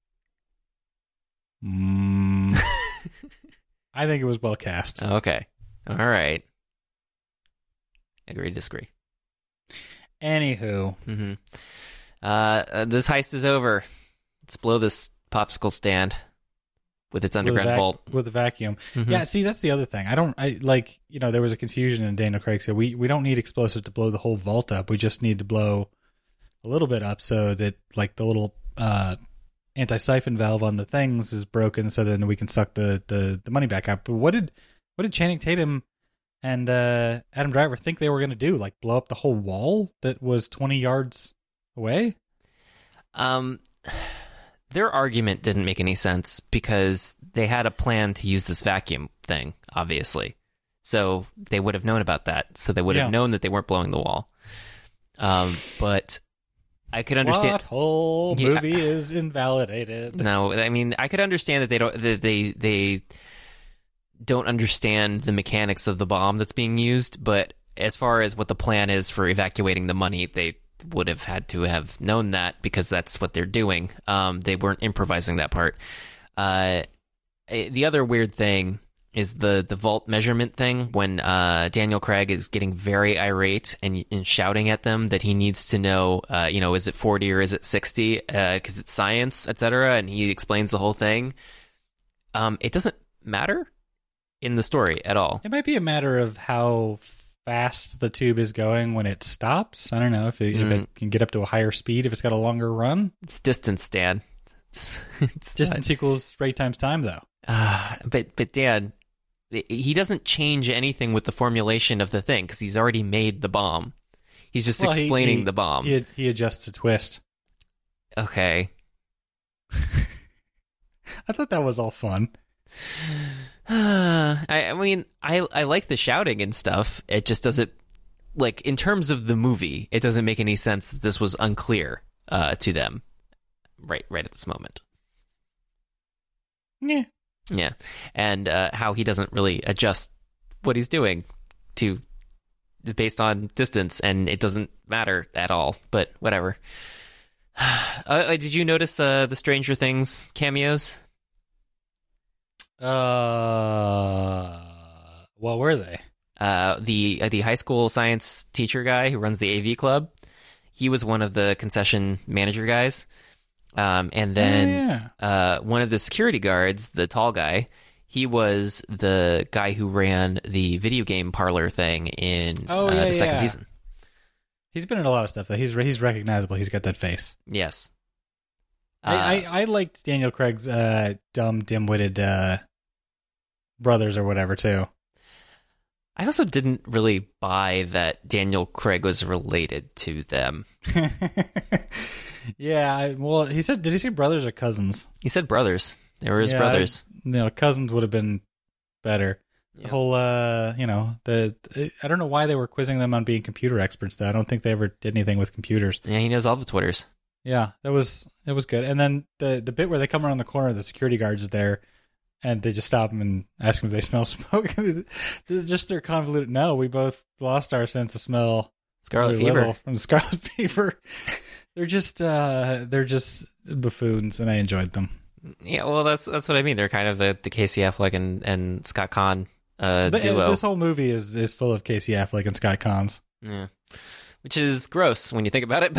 [SPEAKER 1] Mm. I think it was well cast.
[SPEAKER 2] Okay. All right. Agree to disagree.
[SPEAKER 1] Anywho.
[SPEAKER 2] Mm-hmm. Uh, this heist is over. Let's blow this popsicle stand with its underground
[SPEAKER 1] with vac-
[SPEAKER 2] vault.
[SPEAKER 1] With a vacuum.
[SPEAKER 2] Mm-hmm.
[SPEAKER 1] Yeah, see, that's the other thing. I don't, I like, you know, there was a confusion in Daniel Craig said, we, we don't need explosives to blow the whole vault up. We just need to blow a little bit up so that, like, the little uh, anti-siphon valve on the things is broken so then we can suck the, the, the money back out. But what did, what did Channing Tatum and uh, Adam Driver think they were going to do? Like, blow up the whole wall that was twenty yards away?
[SPEAKER 2] Um... Their argument didn't make any sense because they had a plan to use this vacuum thing, obviously. So they would have known about that. So they would have
[SPEAKER 1] yeah.
[SPEAKER 2] known that they weren't blowing the wall. Um, but I could understand.
[SPEAKER 1] What whole
[SPEAKER 2] Yeah.
[SPEAKER 1] movie is invalidated?
[SPEAKER 2] No, I mean I could understand that they don't that they they don't understand the mechanics of the bomb that's being used. But as far as what the plan is for evacuating the money, they would have had to have known that because that's what they're doing. Um, they weren't improvising that part. Uh, the other weird thing is the, the vault measurement thing when uh, Daniel Craig is getting very irate and, and shouting at them that he needs to know, uh, you know, is it forty or is it sixty? Because uh, it's science, et cetera. And he explains the whole thing. Um, it doesn't matter in the story at all.
[SPEAKER 1] It might be a matter of how fast the tube is going when it stops. I don't know if it,
[SPEAKER 2] Mm.
[SPEAKER 1] if it can get up to a higher speed if it's got a longer run.
[SPEAKER 2] It's distance, Dan. It's, it's
[SPEAKER 1] Distance
[SPEAKER 2] not-
[SPEAKER 1] equals rate times time, though.
[SPEAKER 2] Uh, but but Dan, he doesn't change anything with the formulation of the thing because he's already made the bomb. He's just
[SPEAKER 1] Well, he-
[SPEAKER 2] explaining
[SPEAKER 1] he-
[SPEAKER 2] the bomb.
[SPEAKER 1] He, he adjusts a twist.
[SPEAKER 2] Okay.
[SPEAKER 1] I thought that was all fun.
[SPEAKER 2] I, I mean, I I like the shouting and stuff. It just doesn't, like, in terms of the movie, it doesn't make any sense that this was unclear uh, to them right right at this moment.
[SPEAKER 1] Yeah.
[SPEAKER 2] Yeah. And uh, how he doesn't really adjust what he's doing to based on distance, and it doesn't matter at all, but whatever. Uh, did you notice uh, the Stranger Things cameos?
[SPEAKER 1] Uh, what were they?
[SPEAKER 2] Uh, the uh, the high school science teacher guy who runs the A V club, he was one of the concession manager guys. Um, and then
[SPEAKER 1] Oh, yeah.
[SPEAKER 2] uh, one of the security guards, the tall guy, He was the guy who ran the video game parlor thing in
[SPEAKER 1] Oh,
[SPEAKER 2] uh,
[SPEAKER 1] yeah,
[SPEAKER 2] the second
[SPEAKER 1] yeah.
[SPEAKER 2] season.
[SPEAKER 1] He's been in a lot of stuff, though. He's he's recognizable. He's got that face.
[SPEAKER 2] Yes.
[SPEAKER 1] I,
[SPEAKER 2] Uh,
[SPEAKER 1] I, I liked Daniel Craig's uh, dumb, dim-witted uh, brothers or whatever, too.
[SPEAKER 2] I also didn't really buy that Daniel Craig was related to them.
[SPEAKER 1] Yeah, I, well, he said, did he say brothers or cousins?
[SPEAKER 2] He said brothers. They were his
[SPEAKER 1] Yeah,
[SPEAKER 2] brothers.
[SPEAKER 1] I, you know, cousins would have been better. The
[SPEAKER 2] Yep.
[SPEAKER 1] whole, uh, you know, the I don't know why they were quizzing them on being computer experts, though. I don't think they ever did anything with computers.
[SPEAKER 2] Yeah, he knows all the Twitters.
[SPEAKER 1] Yeah, that was it was good. And then the the bit where they come around the corner, the security guards are there, and they just stop them and ask them if they smell smoke. This is just their convoluted. No, we both lost our sense of smell.
[SPEAKER 2] Scarlet
[SPEAKER 1] really
[SPEAKER 2] Fever.
[SPEAKER 1] little from the Scarlet Fever. They're just uh, they're just buffoons, and I enjoyed them.
[SPEAKER 2] Yeah, well, that's that's what I mean. They're kind of the, the Casey Affleck and, and Scott Conn uh,
[SPEAKER 1] But, uh,
[SPEAKER 2] duo.
[SPEAKER 1] This whole movie is is full of Casey Affleck and Scott Cons.
[SPEAKER 2] Yeah. Which is gross when you think about it.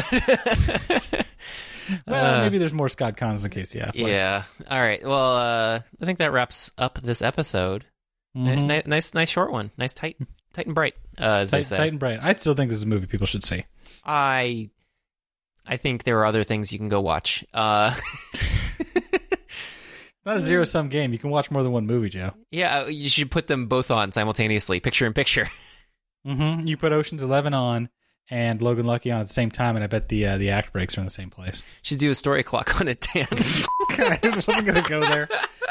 [SPEAKER 1] Well,
[SPEAKER 2] Uh,
[SPEAKER 1] maybe there's more Scott Cons than Casey Affleck.
[SPEAKER 2] Yeah. All right. Well, uh, I think that wraps up this episode.
[SPEAKER 1] Mhm.
[SPEAKER 2] Ni- nice, nice short one. Nice, tight, tight and bright. Uh, as
[SPEAKER 1] Tight,
[SPEAKER 2] they say.
[SPEAKER 1] tight and bright. I still think this is a movie people should see.
[SPEAKER 2] I, I think there are other things you can go watch. Uh,
[SPEAKER 1] It's not a zero sum game. You can watch more than one movie, Joe.
[SPEAKER 2] yeah, you should put them both on simultaneously, picture in picture.
[SPEAKER 1] Mm-hmm. You put Ocean's Eleven on and Logan Lucky on at the same time, and I bet the uh, the act breaks are in the same place.
[SPEAKER 2] Should do a story clock on it, Dan.
[SPEAKER 1] I wasn't gonna go there.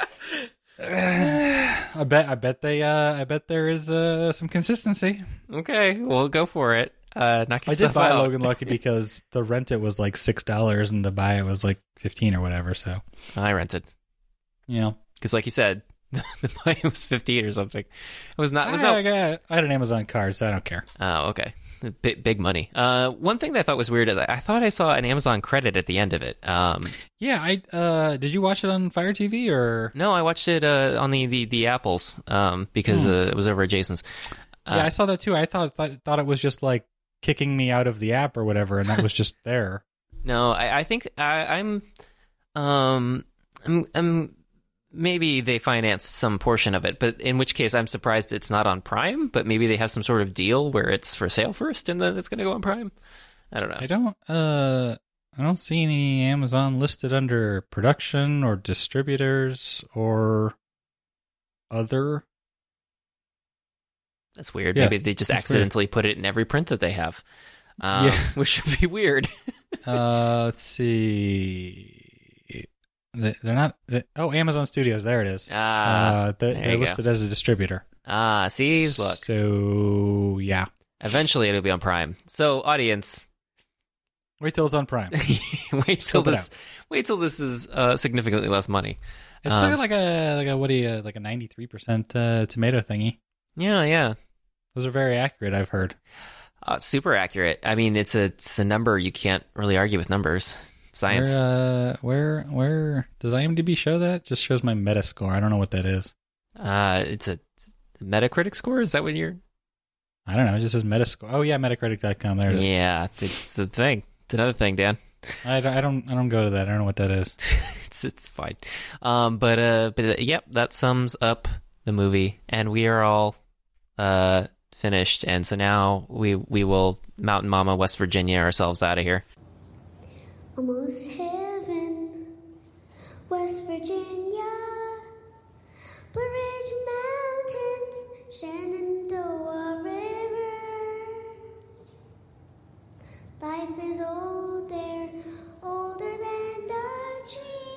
[SPEAKER 1] I bet. I bet they. Uh, I bet there is uh, some consistency.
[SPEAKER 2] Okay, well, go for it. Uh, knock
[SPEAKER 1] I
[SPEAKER 2] yourself
[SPEAKER 1] did buy
[SPEAKER 2] out.
[SPEAKER 1] Logan Lucky because the rent it was like six dollars and the buy it was like fifteen or whatever. So
[SPEAKER 2] I rented
[SPEAKER 1] you know,
[SPEAKER 2] because, like you said, the money was fifteen or something. It was not. It was
[SPEAKER 1] I,
[SPEAKER 2] not.
[SPEAKER 1] I, got- I had an Amazon card, so I don't care.
[SPEAKER 2] Oh, okay. Big, big money. Uh, one thing that I thought was weird is I I thought I saw an Amazon credit at the end of it. Um,
[SPEAKER 1] Yeah, I uh, did you watch it on Fire T V or?
[SPEAKER 2] no, I watched it uh, on the, the, the Apples um, because
[SPEAKER 1] Hmm.
[SPEAKER 2] uh, it was over at Jason's. Uh,
[SPEAKER 1] Yeah, I saw that too. I thought thought, thought it was just like kicking me out of the app or whatever, and that was just there.
[SPEAKER 2] No, I, I think I, I'm, um, I'm, I'm, maybe they financed some portion of it, but in which case I'm surprised it's not on Prime. But maybe they have some sort of deal where it's for sale first and then it's going to go on Prime. I don't know.
[SPEAKER 1] I don't uh I don't see any Amazon listed under production or distributors or other.
[SPEAKER 2] That's weird.
[SPEAKER 1] Yeah,
[SPEAKER 2] Maybe they just
[SPEAKER 1] that's
[SPEAKER 2] accidentally put it in every print that they have, um,
[SPEAKER 1] Yeah.
[SPEAKER 2] which would be weird.
[SPEAKER 1] Uh, let's see. They- They're not. they- oh, Amazon Studios. There it is.
[SPEAKER 2] Ah,
[SPEAKER 1] uh, they're,
[SPEAKER 2] there
[SPEAKER 1] they're
[SPEAKER 2] you go.
[SPEAKER 1] listed as a distributor.
[SPEAKER 2] ah, see, look.
[SPEAKER 1] So yeah,
[SPEAKER 2] Eventually, it'll be on Prime. So, audience,
[SPEAKER 1] wait till it's on Prime.
[SPEAKER 2] wait till
[SPEAKER 1] Scope it
[SPEAKER 2] this. Wait till this is uh, significantly less money.
[SPEAKER 1] It's still
[SPEAKER 2] Um,
[SPEAKER 1] got like a like a what do you like a ninety three percent uh, tomato thingy.
[SPEAKER 2] Yeah, yeah.
[SPEAKER 1] Those are very accurate. I've heard.
[SPEAKER 2] Uh, super accurate. I mean, it's a it's a number you can't really argue with numbers. Science.
[SPEAKER 1] Where, uh, where, where does IMDb show that? Just shows my Metascore. I don't know what that is.
[SPEAKER 2] Uh, it's a Metacritic score. Is that what you're?
[SPEAKER 1] I don't know. It just says Metascore. Oh yeah, Metacritic dot com. There it is.
[SPEAKER 2] Yeah, it's a thing. It's another thing, Dan.
[SPEAKER 1] I, don't- I don't. I don't go to that. I don't know what that is.
[SPEAKER 2] it's it's fine. Um, but uh, but uh, yep, that sums up the movie, and we are all uh finished. And so now we we will Mountain Mama, West Virginia ourselves out of here.
[SPEAKER 3] Almost heaven, West Virginia, Blue Ridge Mountains, Shenandoah River. Life is old there, older than the trees.